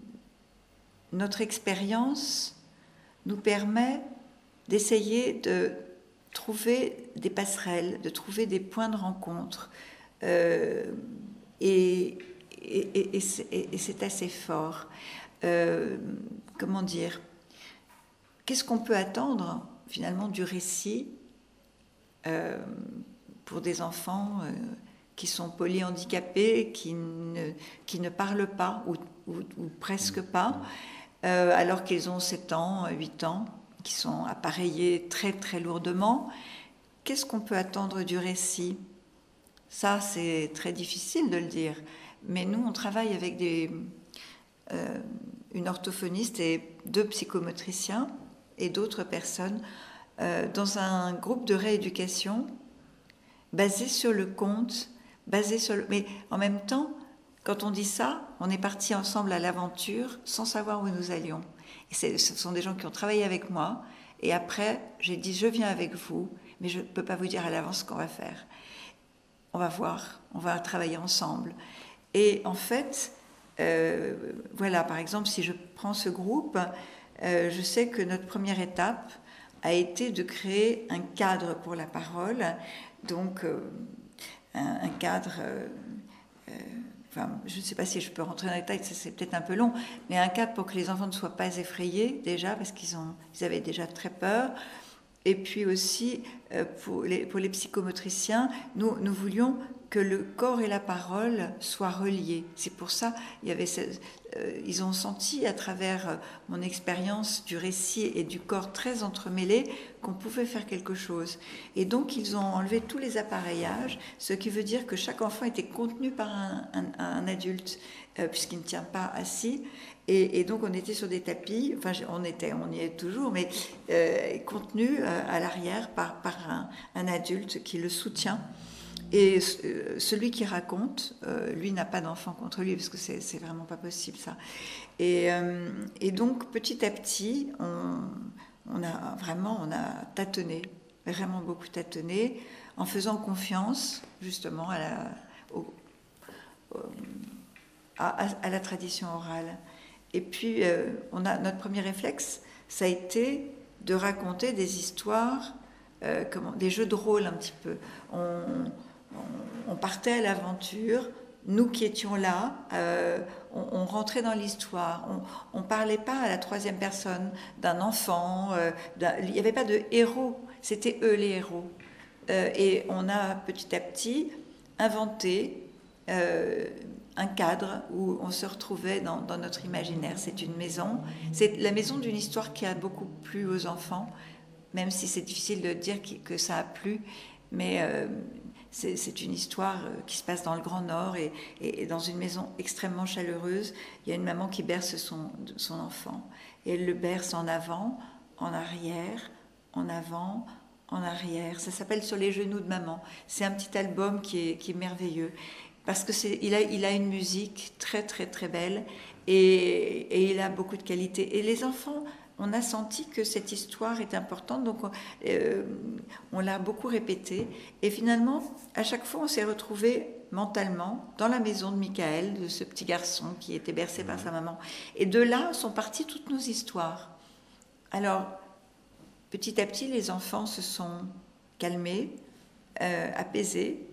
notre expérience nous permet d'essayer de trouver des passerelles, de trouver des points de rencontre. Euh, et, et, et, et, c'est, et c'est assez fort. Euh, comment dire ? Qu'est-ce qu'on peut attendre, finalement, du récit Euh, pour des enfants euh, qui sont polyhandicapés, qui ne, qui ne parlent pas, ou, ou, ou presque pas, euh, alors qu'ils ont sept ans, huit ans, qui sont appareillés très très lourdement. Qu'est-ce qu'on peut attendre du récit ? Ça, c'est très difficile de le dire. Mais nous, on travaille avec des, euh, une orthophoniste et deux psychomotriciens et d'autres personnes Euh, dans un groupe de rééducation basé sur le conte, basé sur le... mais en même temps Quand on dit ça, on est partis ensemble à l'aventure sans savoir où nous allions. Et c'est, ce sont des gens qui ont travaillé avec moi. Et après, j'ai dit, je viens avec vous, mais je ne peux pas vous dire à l'avance ce qu'on va faire. On va voir, on va travailler ensemble. Et en fait, euh, voilà, par exemple, si je prends ce groupe, euh, je sais que notre première étape a été de créer un cadre pour la parole, donc euh, un, un cadre... Euh, euh, Enfin, je ne sais pas si je peux rentrer dans les détails, c'est peut-être un peu long, mais un cadre pour que les enfants ne soient pas effrayés déjà, parce qu'ils ont, ils avaient déjà très peur. Et puis aussi, euh, pour, les, pour les psychomotriciens, nous, nous voulions que le corps et la parole soient reliés. C'est pour ça, il y avait ce, euh, ils ont senti à travers euh, mon expérience du récit et du corps très entremêlés qu'on pouvait faire quelque chose. Et donc, ils ont enlevé tous les appareillages, ce qui veut dire que chaque enfant était contenu par un, un, un adulte, euh, puisqu'il ne tient pas assis. Et, et donc, on était sur des tapis, enfin, on, était, on y est toujours, mais euh, contenu euh, à l'arrière par, par un, un adulte qui le soutient. Et euh, celui qui raconte, euh, lui n'a pas d'enfant contre lui, parce que c'est, c'est vraiment pas possible, ça. Et, euh, et donc, petit à petit, on, on a vraiment on a tâtonné, vraiment beaucoup tâtonné, en faisant confiance, justement, à la, au, au, à, à la tradition orale. Et puis, euh, on a, notre premier réflexe, ça a été de raconter des histoires, euh, comment, des jeux de rôle un petit peu. On, on, on partait à l'aventure, nous qui étions là, euh, on, on rentrait dans l'histoire. On ne parlait pas à la troisième personne d'un enfant. Euh, d'un, il n'y avait pas de héros, c'était eux les héros. Euh, et on a petit à petit inventé euh, un cadre où on se retrouvait dans, dans notre imaginaire. C'est une maison, c'est la maison d'une histoire qui a beaucoup plu aux enfants, même si c'est difficile de dire que ça a plu, mais euh, c'est, c'est une histoire qui se passe dans le Grand Nord et, et, et dans une maison extrêmement chaleureuse. Il y a une maman qui berce son, son enfant et elle le berce en avant, en arrière, en avant, en arrière. Ça s'appelle Sur les genoux de maman. C'est un petit album qui est, qui est merveilleux. Parce que c'est, il a, il a une musique très très très belle et, et il a beaucoup de qualité. Et les enfants, on a senti que cette histoire est importante, donc on, euh, on l'a beaucoup répétée. Et finalement, à chaque fois, on s'est retrouvés mentalement dans la maison de Michael, de ce petit garçon qui était bercé par sa maman. Et de là sont parties toutes nos histoires. Alors, petit à petit, les enfants se sont calmés, euh, apaisés.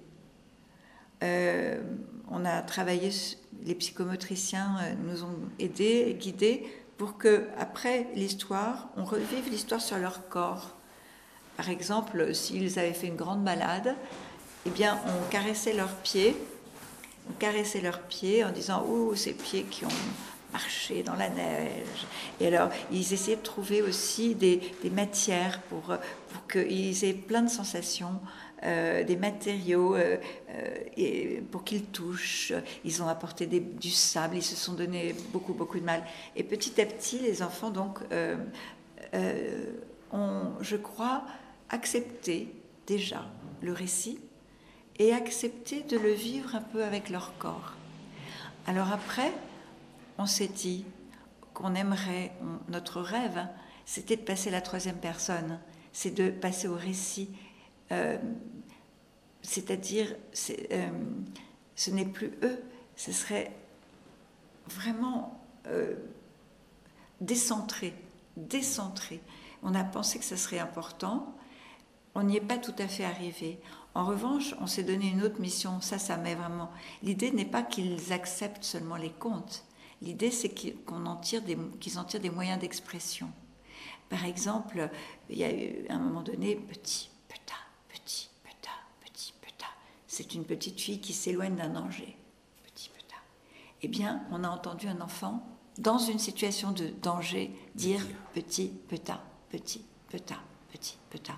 Euh, on a travaillé, les psychomotriciens euh, nous ont aidés, guidés, pour que après l'histoire, on revive l'histoire sur leur corps. Par exemple, s'ils avaient fait une grande balade, eh bien, on caressait leurs pieds, on caressait leurs pieds en disant « Oh, ces pieds qui ont marché dans la neige ». Et alors, ils essayaient de trouver aussi des, des matières pour, pour qu'ils aient plein de sensations. Euh, des matériaux euh, euh, et pour qu'ils touchent. Ils ont apporté des, du sable, ils se sont donné beaucoup, beaucoup de mal. Et petit à petit, les enfants, donc, euh, euh, ont, je crois, accepté déjà le récit et accepté de le vivre un peu avec leur corps. Alors après, on s'est dit qu'on aimerait, on, notre rêve, c'était de passer la troisième personne, c'est de passer au récit. Euh, c'est-à-dire, c'est, euh, ce n'est plus eux, ce serait vraiment euh, décentré, décentré. On a pensé que ce serait important, on n'y est pas tout à fait arrivé. En revanche, on s'est donné une autre mission, ça, ça met vraiment... L'idée n'est pas qu'ils acceptent seulement les contes, l'idée c'est qu'on en tire des, qu'ils en tirent des moyens d'expression. Par exemple, il y a eu, à un moment donné, petit, petit, petit, c'est une petite fille qui s'éloigne d'un danger. Petit petit. Eh bien, on a entendu un enfant, dans une situation de danger, dire petit petit, petit petit, petit petit.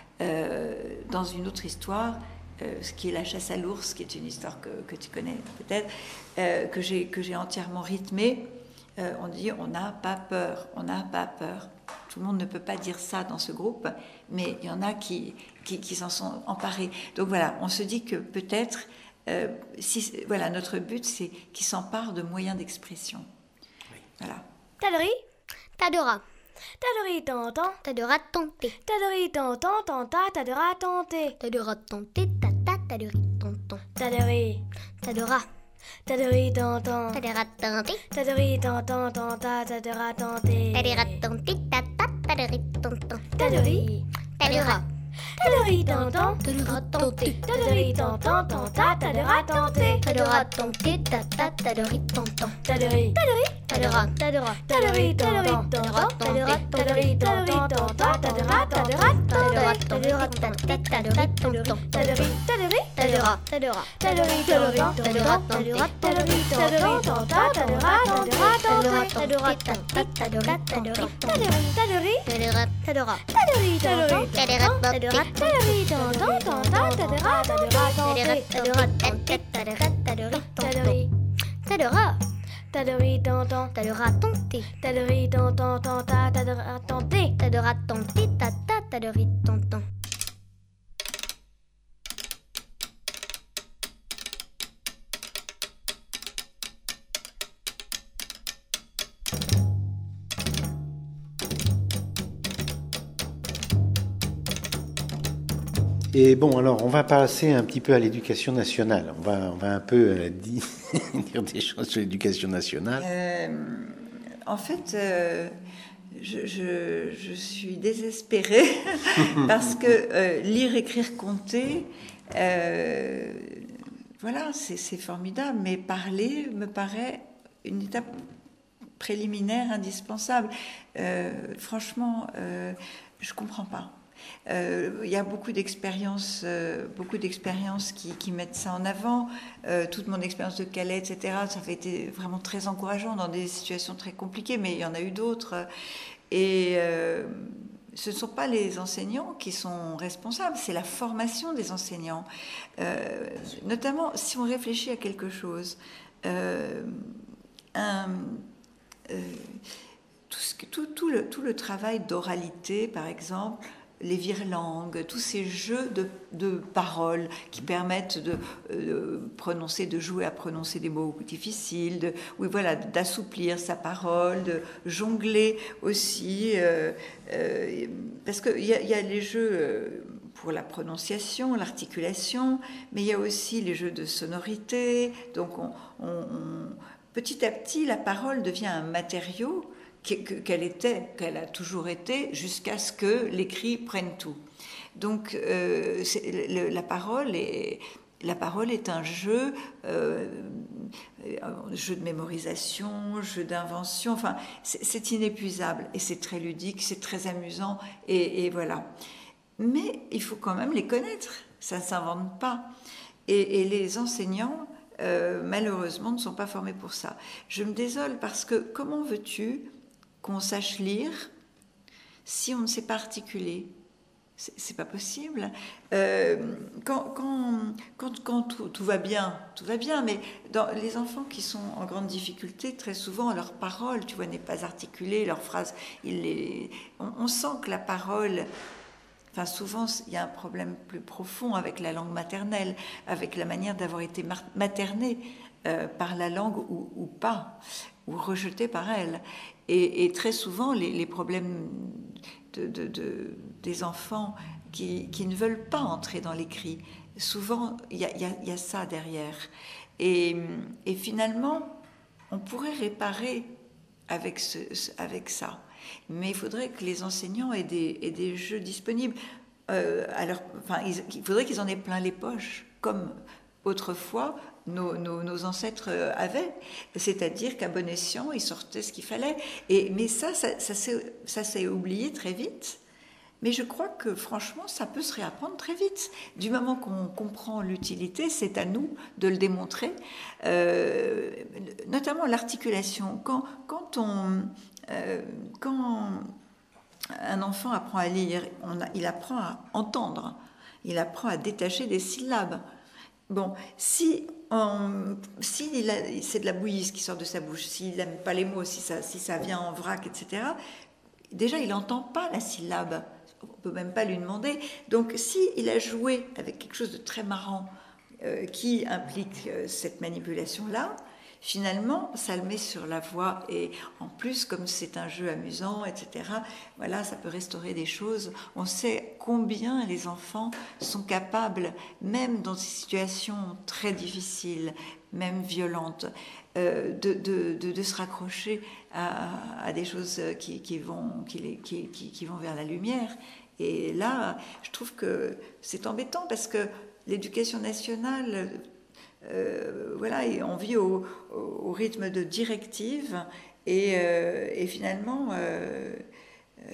Euh, dans une autre histoire, euh, ce qui est la chasse à l'ours, qui est une histoire que, que tu connais peut-être, euh, que j'ai, que j'ai entièrement rythmée, euh, on dit on n'a pas peur, on n'a pas peur. Tout le monde ne peut pas dire ça dans ce groupe, mais il y en a qui, qui, qui s'en sont emparés. Donc voilà, on se dit que peut-être euh, si, voilà, notre but, c'est qu'ils s'emparent de moyens d'expression. Voilà. Tadori, Tadora. tadori, tonton. Tadora tonté. Tadori, tonton, tanta, tadora, tonté. Tadora tonté, tata, tadori tonton. Tadori, Tadora. tadori, tonton. Tadora tonté. Tadori, tonton, tanta, tadora, tonté. Tadora tonté, tata, tadori tonton. Tadori, Tadora. tadori, tonton. Tadora tonté. Tadori, tonton, tanta, tadora, tonté. Tadora tonté, tata, tadori tonton. Tadori, Tadora. tadora, tadori, tonton. Tadora, tadori, tonton, tanta, tadora, tadora, Tadora tonté. tadora tonté, tadori tonton. Tadori, tadori, Tadora. Tadora. tadori, tonton. Tadora tonté. Tadori, tadori, tonton, tadora, tadora, Tadora tonté. tadora tonté, tadori tonton. Tadori, tadori, Tadora. Tadora. tadori, tonton. Tadora tonté. Tadori, tonton, tanta, tadora, tadora, tonté. Tadora tonté, tadora, tadori tonton. Tadora. Tadori, tonton. Tadora tonté. Tadori, tonton, tanta, tadora, tonté. Tadora tonté, tata, tadori tonton. Et bon, alors, on va passer un petit peu à l'éducation nationale. On va, on va un peu euh, dire, dire des choses sur l'éducation nationale. Euh, en fait, euh, je, je, je suis désespérée parce que euh, lire, écrire, compter, euh, voilà, c'est, c'est formidable, mais parler me paraît une étape préliminaire indispensable. Euh, franchement, euh, je comprends pas. Il euh, y a beaucoup d'expériences, euh, beaucoup d'expériences qui, qui mettent ça en avant. Euh, toute mon expérience de Calais, et cetera, ça avait été vraiment très encourageant dans des situations très compliquées, mais il y en a eu d'autres. Et euh, ce ne sont pas les enseignants qui sont responsables, c'est la formation des enseignants. Euh, notamment, si on réfléchit à quelque chose, euh, un... Euh, tout, ce que, tout, tout, le, tout le travail d'oralité, par exemple, les virelangues, tous ces jeux de, de paroles qui permettent de, de prononcer, de jouer à prononcer des mots difficiles, de, oui, voilà, d'assouplir sa parole, de jongler aussi, euh, euh, parce qu'il y, y a les jeux pour la prononciation, l'articulation, mais il y a aussi les jeux de sonorité. Donc, on, on, on, petit à petit, la parole devient un matériau qu'elle était, qu'elle a toujours été, jusqu'à ce que l'écrit prenne tout. Donc, euh, c'est, le, la parole est, la parole est un jeu, euh, un jeu de mémorisation, jeu d'invention. Enfin, c'est, c'est inépuisable et c'est très ludique, c'est très amusant et, et voilà. Mais il faut quand même les connaître. Ça ne s'invente pas. Et, et les enseignants, euh, malheureusement, ne sont pas formés pour ça. Je me désole parce que comment veux-tu qu'on sache lire si on ne sait pas articuler? C'est, c'est pas possible. Euh, quand quand, quand, quand tout, tout va bien, tout va bien, mais dans les enfants qui sont en grande difficulté, très souvent, leur parole, tu vois, n'est pas articulée, leurs phrases, il les, on, on sent que la parole... Enfin, souvent, il y a un problème plus profond avec la langue maternelle, avec la manière d'avoir été materné euh, par la langue ou, ou pas, ou rejeté par elle. Et, et très souvent, les, les problèmes de, de, de, des enfants qui, qui ne veulent pas entrer dans l'écrit, souvent, il y a, y a, y a ça derrière. Et, et finalement, on pourrait réparer avec, ce, avec ça. Mais il faudrait que les enseignants aient des, aient des jeux disponibles. Euh, alors, enfin, ils, il faudrait qu'ils en aient plein les poches, comme autrefois nos, nos, nos ancêtres avaient. C'est-à-dire qu'à bon escient, ils sortaient ce qu'il fallait. Et, mais ça, ça, ça, s'est, ça s'est oublié très vite. Mais je crois que, franchement, ça peut se réapprendre très vite. Du moment qu'on comprend l'utilité, c'est à nous de le démontrer. Euh, notamment l'articulation. Quand, quand on... Euh, quand un enfant apprend à lire, on a, il apprend à entendre, il apprend à détacher des syllabes. Bon, si, on, si il a, c'est de la bouillie qui sort de sa bouche, s'il n'aime pas les mots, si ça, si ça vient en vrac, et cetera, déjà il n'entend pas la syllabe, on ne peut même pas lui demander. Donc si il a joué avec quelque chose de très marrant, euh, qui implique euh, cette manipulation-là, finalement, ça le met sur la voie. Et en plus, comme c'est un jeu amusant, et cetera, voilà, ça peut restaurer des choses. On sait combien les enfants sont capables, même dans des situations très difficiles, même violentes, euh, de, de, de, de se raccrocher à, à des choses qui, qui, vont, qui, les, qui, qui, qui vont vers la lumière. Et là, je trouve que c'est embêtant parce que l'éducation nationale... Euh, voilà, et on vit au, au, au rythme de directives et, euh, et finalement, euh, euh,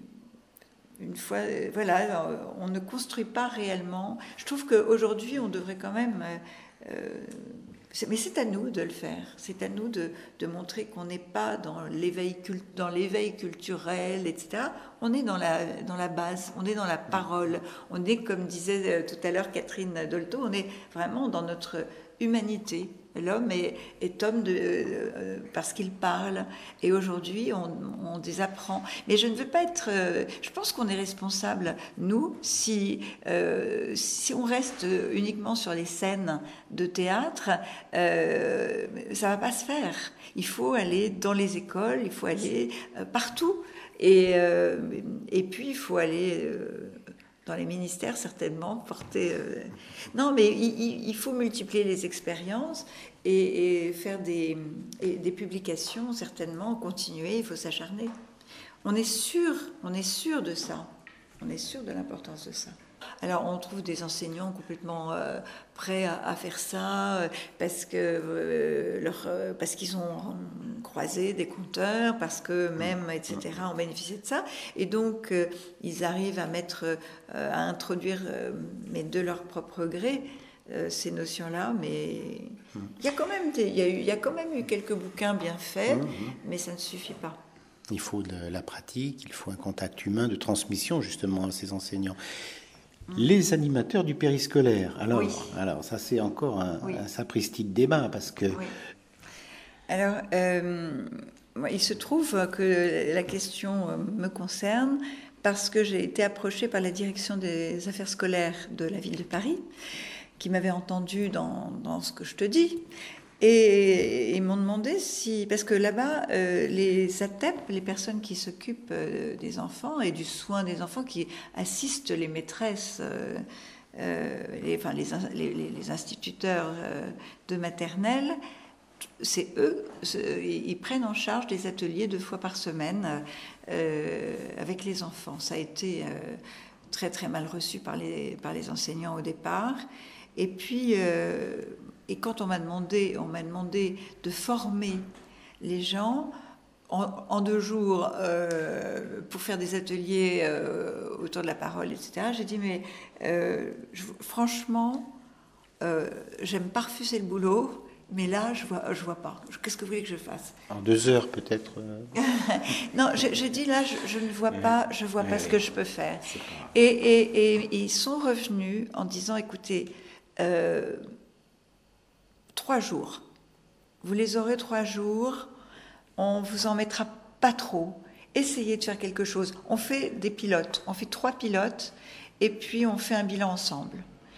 une fois, euh, voilà, on ne construit pas réellement. Je trouve qu'aujourd'hui, on devrait quand même... Euh, c'est, mais c'est à nous de le faire. C'est à nous de, de montrer qu'on n'est pas dans l'éveil, dans l'éveil culturel, et cetera. On est dans la, dans la base, on est dans la parole. On est, comme disait tout à l'heure Catherine Dolto, on est vraiment dans notre humanité. L'homme est, est homme de, euh, parce qu'il parle. Et aujourd'hui, on, on désapprend. Mais je ne veux pas être... Euh, je pense qu'on est responsable, nous, si, euh, si on reste uniquement sur les scènes de théâtre, euh, ça ne va pas se faire. Il faut aller dans les écoles, il faut aller euh, partout. Et, euh, et puis, il faut aller... Euh, dans les ministères, certainement, porter... Euh... Non, mais il, il faut multiplier les expériences et, et faire des, et des publications, certainement, continuer, il faut s'acharner. On est sûr, on est sûr de ça. On est sûr de l'importance de ça. Alors, on trouve des enseignants complètement euh, prêts à, à faire ça, euh, parce que euh, leur, euh, parce qu'ils ont croisé des conteurs, parce que même, et cetera, ont bénéficié de ça. Et donc, euh, ils arrivent à mettre, euh, à introduire, euh, mais de leur propre gré, euh, ces notions-là. Mais il y a quand même, des, il y a eu, il y a quand même eu quelques bouquins bien faits, mmh. mais ça ne suffit pas. Il faut de la pratique, il faut un contact humain de transmission, justement, à ces enseignants. Les animateurs du périscolaire. Alors, oui. alors ça, c'est encore un, oui. un sapristi de débat, parce que... Oui. Alors, euh, il se trouve que la question me concerne parce que j'ai été approchée par la direction des affaires scolaires de la ville de Paris, qui m'avait entendue dans, dans ce que je te dis. Et ils m'ont demandé si... Parce que là-bas, euh, les A T E P, les personnes qui s'occupent euh, des enfants et du soin des enfants, qui assistent les maîtresses, euh, euh, les, enfin les, les, les instituteurs euh, de maternelle, c'est eux, ils prennent en charge des ateliers deux fois par semaine euh, avec les enfants. Ça a été euh, très très mal reçu par les, par les enseignants au départ. Et puis... Euh, Et quand on m'a demandé, on m'a demandé de former les gens en, en deux jours euh, pour faire des ateliers euh, autour de la parole, et cetera, j'ai dit, mais euh, je, franchement, euh, j'aime pas refuser le boulot, mais là, je vois, je vois pas. Qu'est-ce que vous voulez que je fasse? En deux heures, peut-être euh... Non, j'ai dit, là, je, je ne vois pas, je vois pas ce que je peux faire. Et, et, et, et ils sont revenus en disant, écoutez... Euh, Trois jours. Vous les aurez trois jours. On vous en mettra pas trop. Essayez de faire quelque chose. On fait des pilotes. On fait trois pilotes et puis on fait un bilan ensemble.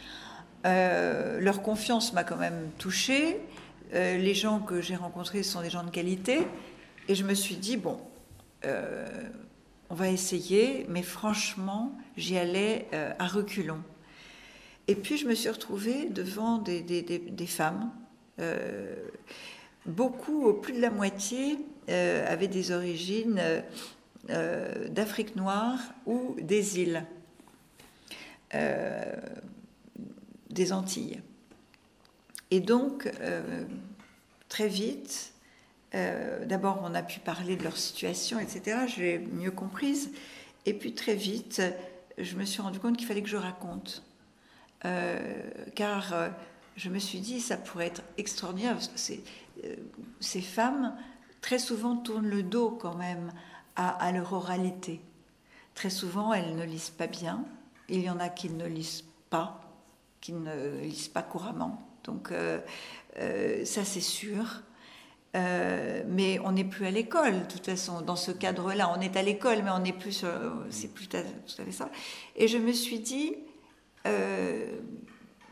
Euh, leur confiance m'a quand même touchée. Euh, les gens que j'ai rencontrés sont des gens de qualité. Et je me suis dit, bon, euh, on va essayer, mais franchement, j'y allais euh, à reculons. Et puis je me suis retrouvée devant des, des, des, des femmes. Euh, beaucoup, plus de la moitié, euh, avaient des origines euh, d'Afrique noire ou des îles, euh, des Antilles. Et donc, euh, très vite, euh, d'abord on a pu parler de leur situation, et cetera. Je l'ai mieux comprise. Et puis très vite, je me suis rendu compte qu'il fallait que je raconte. Euh, car... Euh, je me suis dit, ça pourrait être extraordinaire. Ces, euh, ces femmes, très souvent, tournent le dos quand même à, à leur oralité. Très souvent, elles ne lisent pas bien. Il y en a qui ne lisent pas, qui ne lisent pas couramment. Donc, euh, euh, ça, c'est sûr. Euh, mais on n'est plus à l'école, de toute façon, dans ce cadre-là. On est à l'école, mais on n'est plus sur... C'est plus tout à fait ça. Et je me suis dit... Euh,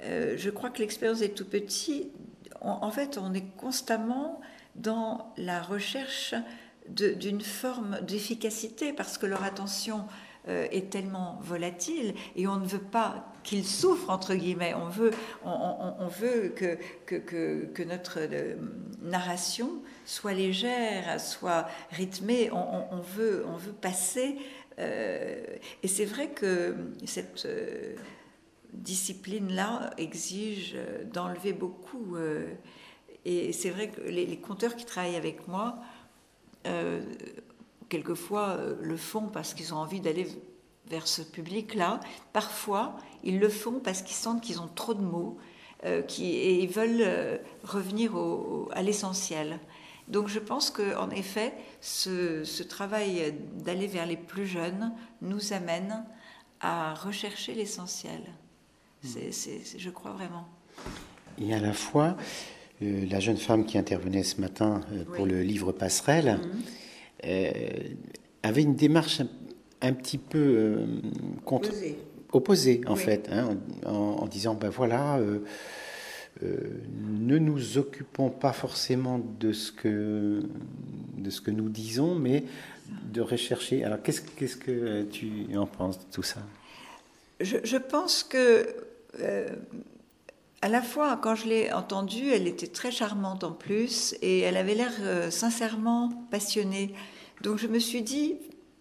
euh, je crois que l'expérience des tout-petits, on, en fait, on est constamment dans la recherche de, d'une forme d'efficacité, parce que leur attention euh, est tellement volatile, et on ne veut pas qu'ils souffrent, entre guillemets. On veut, on, on, on veut que, que, que, que notre euh, narration soit légère, soit rythmée. On, on, on, veut, on veut passer. Euh, et c'est vrai que cette euh, discipline-là exige d'enlever beaucoup. Euh, et c'est vrai que les, les conteurs qui travaillent avec moi, euh, quelquefois euh, le font parce qu'ils ont envie d'aller vers ce public-là. Parfois, ils le font parce qu'ils sentent qu'ils ont trop de mots euh, qui, et ils veulent euh, revenir au, à l'essentiel. Donc je pense qu'en effet, ce, ce travail d'aller vers les plus jeunes nous amène à rechercher l'essentiel. C'est, c'est, c'est, je crois vraiment. Et à la fois, euh, la jeune femme qui intervenait ce matin euh, pour oui. le livre Passerelle mmh. euh, avait une démarche un, un petit peu euh, contre, opposée, opposée en oui. fait, hein, en, en disant, ben voilà... Euh, Euh, ne nous occupons pas forcément de ce que, de ce que nous disons, mais de rechercher. Alors, qu'est-ce, qu'est-ce que tu en penses de tout ça ? je, je pense que, euh, à la fois, quand je l'ai entendue, elle était très charmante en plus, et elle avait l'air euh, sincèrement passionnée. Donc, je me suis dit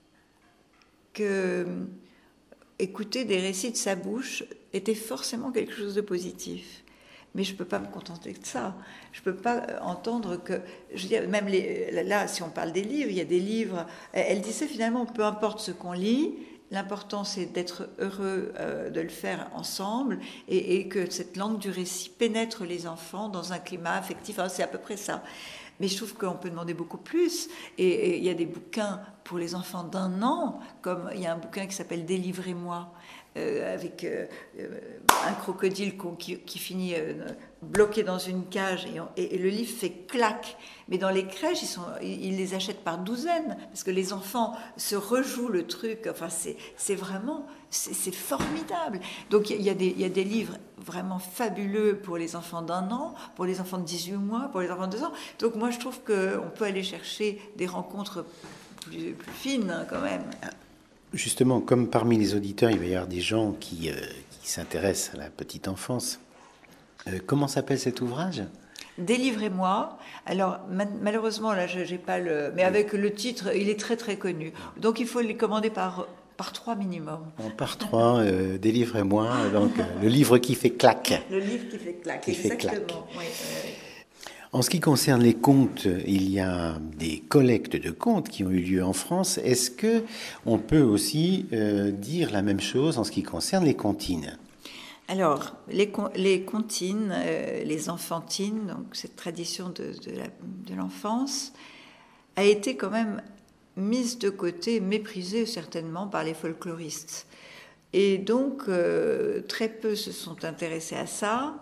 que écouter des récits de sa bouche était forcément quelque chose de positif. Mais je ne peux pas me contenter de ça. Je ne peux pas entendre que... Je veux dire, même les, là, si on parle des livres, il y a des livres... Elle disait finalement, peu importe ce qu'on lit, l'important c'est d'être heureux euh, de le faire ensemble et, et que cette langue du récit pénètre les enfants dans un climat affectif. Enfin, c'est à peu près ça. Mais je trouve qu'on peut demander beaucoup plus. Et il y a des bouquins pour les enfants d'un an, comme il y a un bouquin qui s'appelle « Délivrez-moi ». Euh, avec euh, un crocodile qui, qui finit euh, bloqué dans une cage et, on, et, et le livre fait clac. Mais dans les crèches, ils, sont, ils les achètent par douzaines parce que les enfants se rejouent le truc. Enfin, c'est, c'est vraiment, c'est, c'est formidable. Donc il y, a des, il y a des livres vraiment fabuleux pour les enfants d'un an, pour les enfants de dix-huit mois, pour les enfants de deux ans. Donc moi, je trouve qu'on peut aller chercher des rencontres plus, plus fines hein, quand même. Justement, comme parmi les auditeurs, il va y avoir des gens qui, euh, qui s'intéressent à la petite enfance. Euh, comment s'appelle cet ouvrage ? Délivrez-moi. Alors, ma- malheureusement, là, je n'ai pas le... Mais avec le titre, il est très, très connu. Donc, il faut les commander par, par trois minimum. Bon, par trois, euh, Délivrez-moi. Donc, euh, le livre qui fait clac. Le livre qui fait clac, qui exactement. Fait clac. Oui, oui. En ce qui concerne les contes, il y a des collectes de contes qui ont eu lieu en France. Est-ce que on peut aussi euh, dire la même chose en ce qui concerne les comptines ? Alors, les, les comptines, euh, les enfantines, donc cette tradition de, de, la, de l'enfance, a été quand même mise de côté, méprisée certainement par les folkloristes. Et donc, euh, très peu se sont intéressés à ça.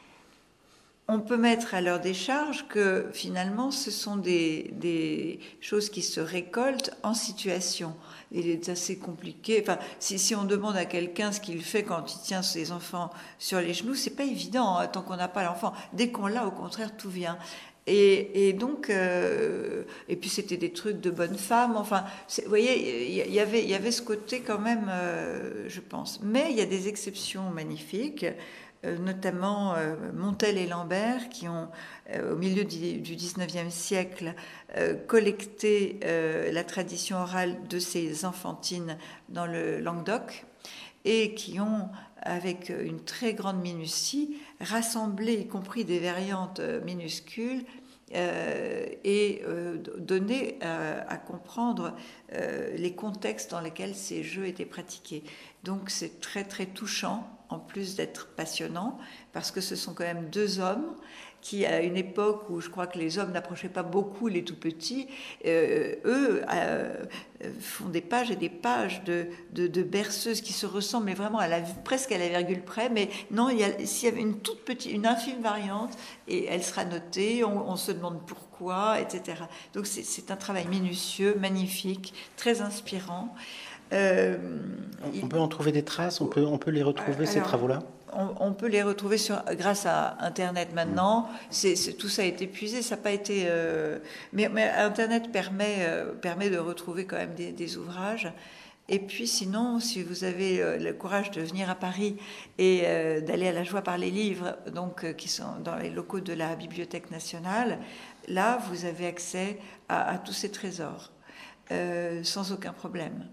On peut mettre à leur décharge que finalement ce sont des, des choses qui se récoltent en situation. Il est assez compliqué. Enfin, si, si on demande à quelqu'un ce qu'il fait quand il tient ses enfants sur les genoux, c'est pas évident hein, tant qu'on n'a pas l'enfant. Dès qu'on l'a, au contraire, tout vient. Et, et donc, euh, et puis c'était des trucs de bonne femme. Enfin, vous voyez, il y avait, il y avait ce côté quand même, euh, je pense. Mais il y a des exceptions magnifiques. Notamment euh, Montel et Lambert, qui ont, euh, au milieu du, du dix-neuvième siècle, euh, collecté euh, la tradition orale de ces enfantines dans le Languedoc, et qui ont, avec une très grande minutie, rassemblé, y compris des variantes minuscules, euh, et euh, donné euh, à comprendre euh, les contextes dans lesquels ces jeux étaient pratiqués. Donc c'est très très touchant, en plus d'être passionnant, parce que ce sont quand même deux hommes qui, à une époque où je crois que les hommes n'approchaient pas beaucoup les tout-petits, euh, eux euh, font des pages et des pages de, de, de berceuses qui se ressemblent, mais vraiment à la, presque à la virgule près. Mais non, il y a, s'il y avait une toute petite, une infime variante, et elle sera notée, on, on se demande pourquoi, et cetera. Donc c'est, c'est un travail minutieux, magnifique, très inspirant. Euh, on peut en trouver des traces, on peut, on peut les retrouver, alors, ces travaux-là ? on, on peut les retrouver sur, grâce à Internet maintenant. C'est, c'est, tout ça a été épuisé, ça n'a pas été... Euh, mais, mais Internet permet, euh, permet de retrouver quand même des, des ouvrages. Et puis sinon, si vous avez euh, le courage de venir à Paris et euh, d'aller à la Joie par les livres, donc, euh, qui sont dans les locaux de la Bibliothèque nationale, là, vous avez accès à, à tous ces trésors, euh, sans aucun problème.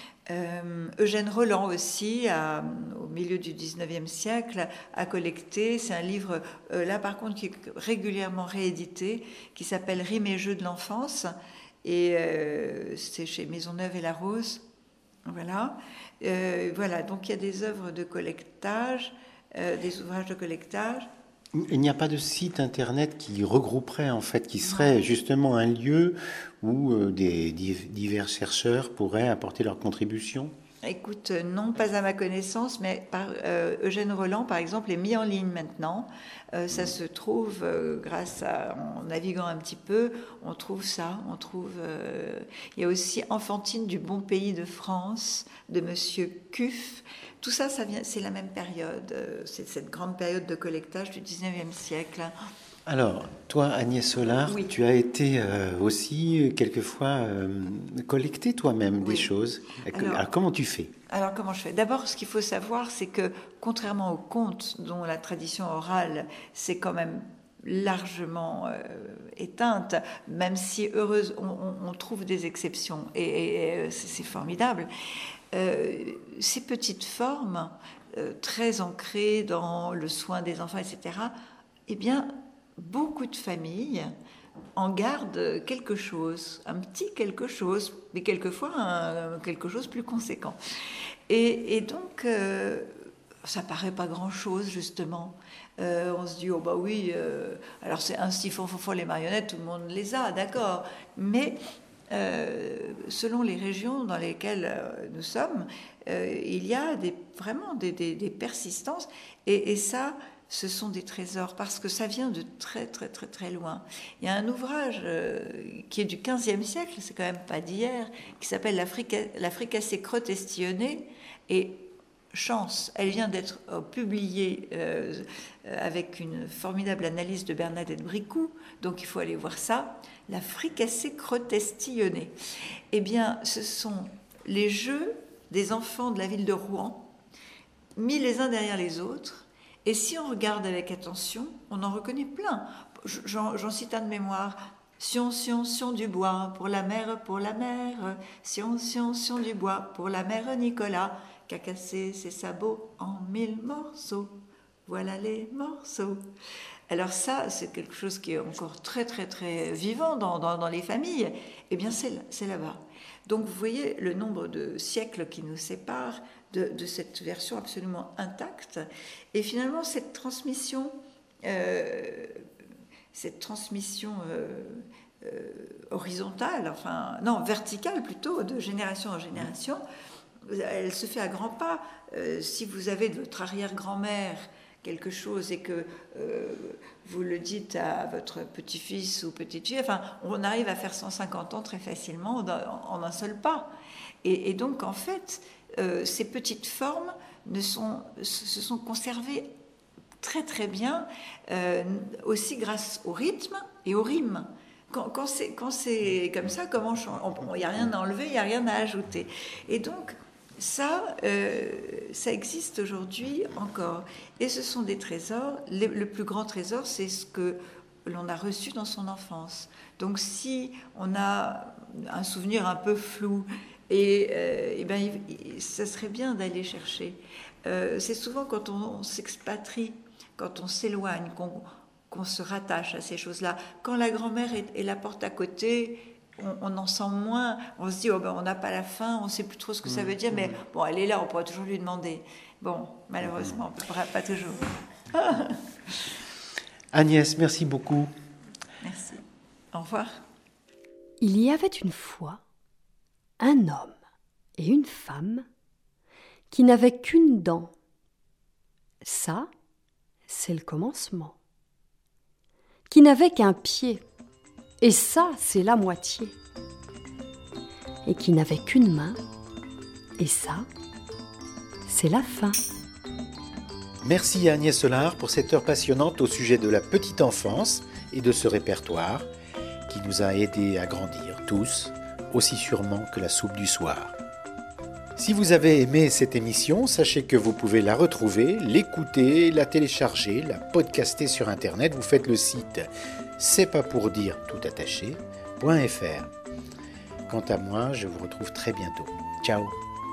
Euh, Eugène Roland aussi, à, au milieu du dix-neuvième siècle, a collecté, c'est un livre, euh, là par contre, qui est régulièrement réédité, qui s'appelle Rimes et jeux de l'enfance, et euh, c'est chez Maisonneuve et Larose. Voilà. Euh, voilà, donc il y a des œuvres de collectage, euh, des ouvrages de collectage. Il n'y a pas de site internet qui regrouperait, en fait, qui serait justement un lieu où euh, des divers chercheurs pourraient apporter leur contribution? Écoute, non, pas à ma connaissance, mais par, euh, Eugène Roland, par exemple, est mis en ligne maintenant. Euh, ça se trouve, euh, grâce à, en naviguant un petit peu, on trouve ça. On trouve. Euh, il y a aussi Enfantine du bon pays de France, de Monsieur Cuff. Tout ça, ça vient, c'est la même période. Euh, c'est cette grande période de collectage du dix-neuvième siècle. Alors, toi, Agnès Solar, oui. tu as été euh, aussi quelquefois euh, collecter toi-même oui. des choses. Alors, alors, comment tu fais? Alors, comment je fais? D'abord, ce qu'il faut savoir, c'est que, contrairement aux contes dont la tradition orale, c'est quand même largement euh, éteinte, même si, heureuse, on, on, on trouve des exceptions, et, et, et c'est, c'est formidable. Euh, ces petites formes, euh, très ancrées dans le soin des enfants, et cetera, eh bien, beaucoup de familles en gardent quelque chose, un petit quelque chose, mais quelquefois un, quelque chose plus conséquent. Et, et donc, euh, ça paraît pas grand-chose, justement. Euh, on se dit, oh bah oui, euh, alors c'est un siphon, fofo, les marionnettes, tout le monde les a, d'accord. Mais euh, selon les régions dans lesquelles euh, nous sommes, euh, il y a des, vraiment des, des, des persistances. Et, et ça... ce sont des trésors, parce que ça vient de très, très, très, très loin. Il y a un ouvrage euh, qui est du quinzième siècle, c'est quand même pas d'hier, qui s'appelle La, frica- La fricassée crotestillonnée, et chance, elle vient d'être euh, publiée euh, avec une formidable analyse de Bernadette Bricou, donc il faut aller voir ça, La fricassée crotestillonnée. Eh bien, ce sont les jeux des enfants de la ville de Rouen, mis les uns derrière les autres. Et si on regarde avec attention, on en reconnaît plein. J'en, j'en cite un de mémoire. Sion, sion, sion du bois, pour la mère, pour la mère. Sion, sion, sion du bois, pour la mère Nicolas, qu'a cassé ses sabots en mille morceaux. Voilà les morceaux. Alors ça, c'est quelque chose qui est encore très, très, très vivant dans, dans, dans les familles. Eh bien, c'est, c'est là-bas. Donc, vous voyez le nombre de siècles qui nous séparent de, de cette version absolument intacte. Et finalement, cette transmission, euh, cette transmission euh, euh, horizontale, enfin, non, verticale plutôt, de génération en génération, elle se fait à grands pas. Euh, si vous avez de votre arrière-grand-mère quelque chose et que euh, vous le dites à votre petit-fils ou petite-fille, enfin, on arrive à faire cent cinquante ans très facilement en, en un seul pas. Et, et donc, en fait, euh, ces petites formes ne sont, se sont conservées très très bien, euh, aussi grâce au rythme et au rime. Quand, quand, c'est, quand c'est comme ça, comment il n'y a rien à enlever, il n'y a rien à ajouter. Et donc, ça, euh, ça existe aujourd'hui encore. Et ce sont des trésors. Le, le plus grand trésor, c'est ce que l'on a reçu dans son enfance. Donc, si on a un souvenir un peu flou, et, euh, et ben, il, ça serait bien d'aller chercher. Euh, c'est souvent quand on, on s'expatrie, quand on s'éloigne, qu'on, qu'on se rattache à ces choses-là. Quand la grand-mère est, est la porte à côté, on, on en sent moins. On se dit, oh ben, on n'a pas la faim, on ne sait plus trop ce que ça veut dire, mais bon, elle est là, on pourra toujours lui demander. Bon, malheureusement, on ne pourra pas toujours. Agnès, merci beaucoup. Merci. Au revoir. Il y avait une fois un homme et une femme qui n'avaient qu'une dent. Ça, c'est le commencement. Qui n'avaient qu'un pied. Et ça, c'est la moitié. Et qui n'avaient qu'une main. Et ça, c'est la fin. Merci à Agnès Solar pour cette heure passionnante au sujet de la petite enfance et de ce répertoire qui nous a aidés à grandir tous, aussi sûrement que la soupe du soir. Si vous avez aimé cette émission, sachez que vous pouvez la retrouver, l'écouter, la télécharger, la podcaster sur Internet. Vous faites le site c'est pas pour dire tout attaché point f r. Quant à moi, je vous retrouve très bientôt. Ciao.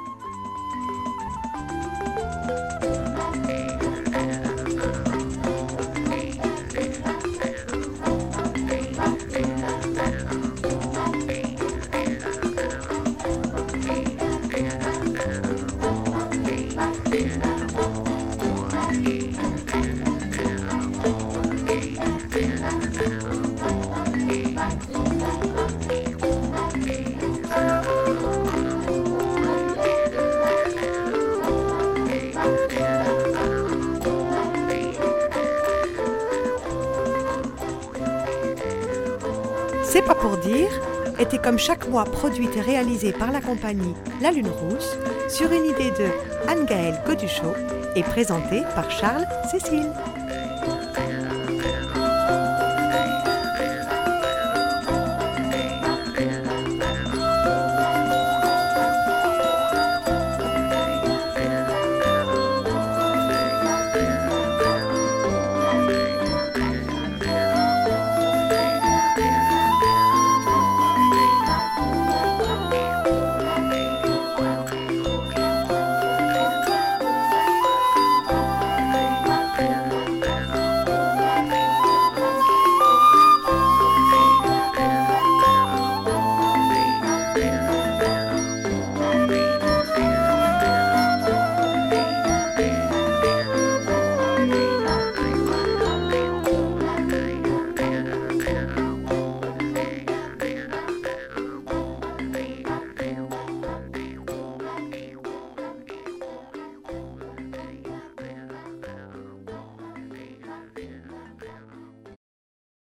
C'est pas pour dire était comme chaque mois produite et réalisée par la compagnie La Lune Rousse sur une idée de Anne-Gaëlle Goduchot et présentée par Charles Cécile.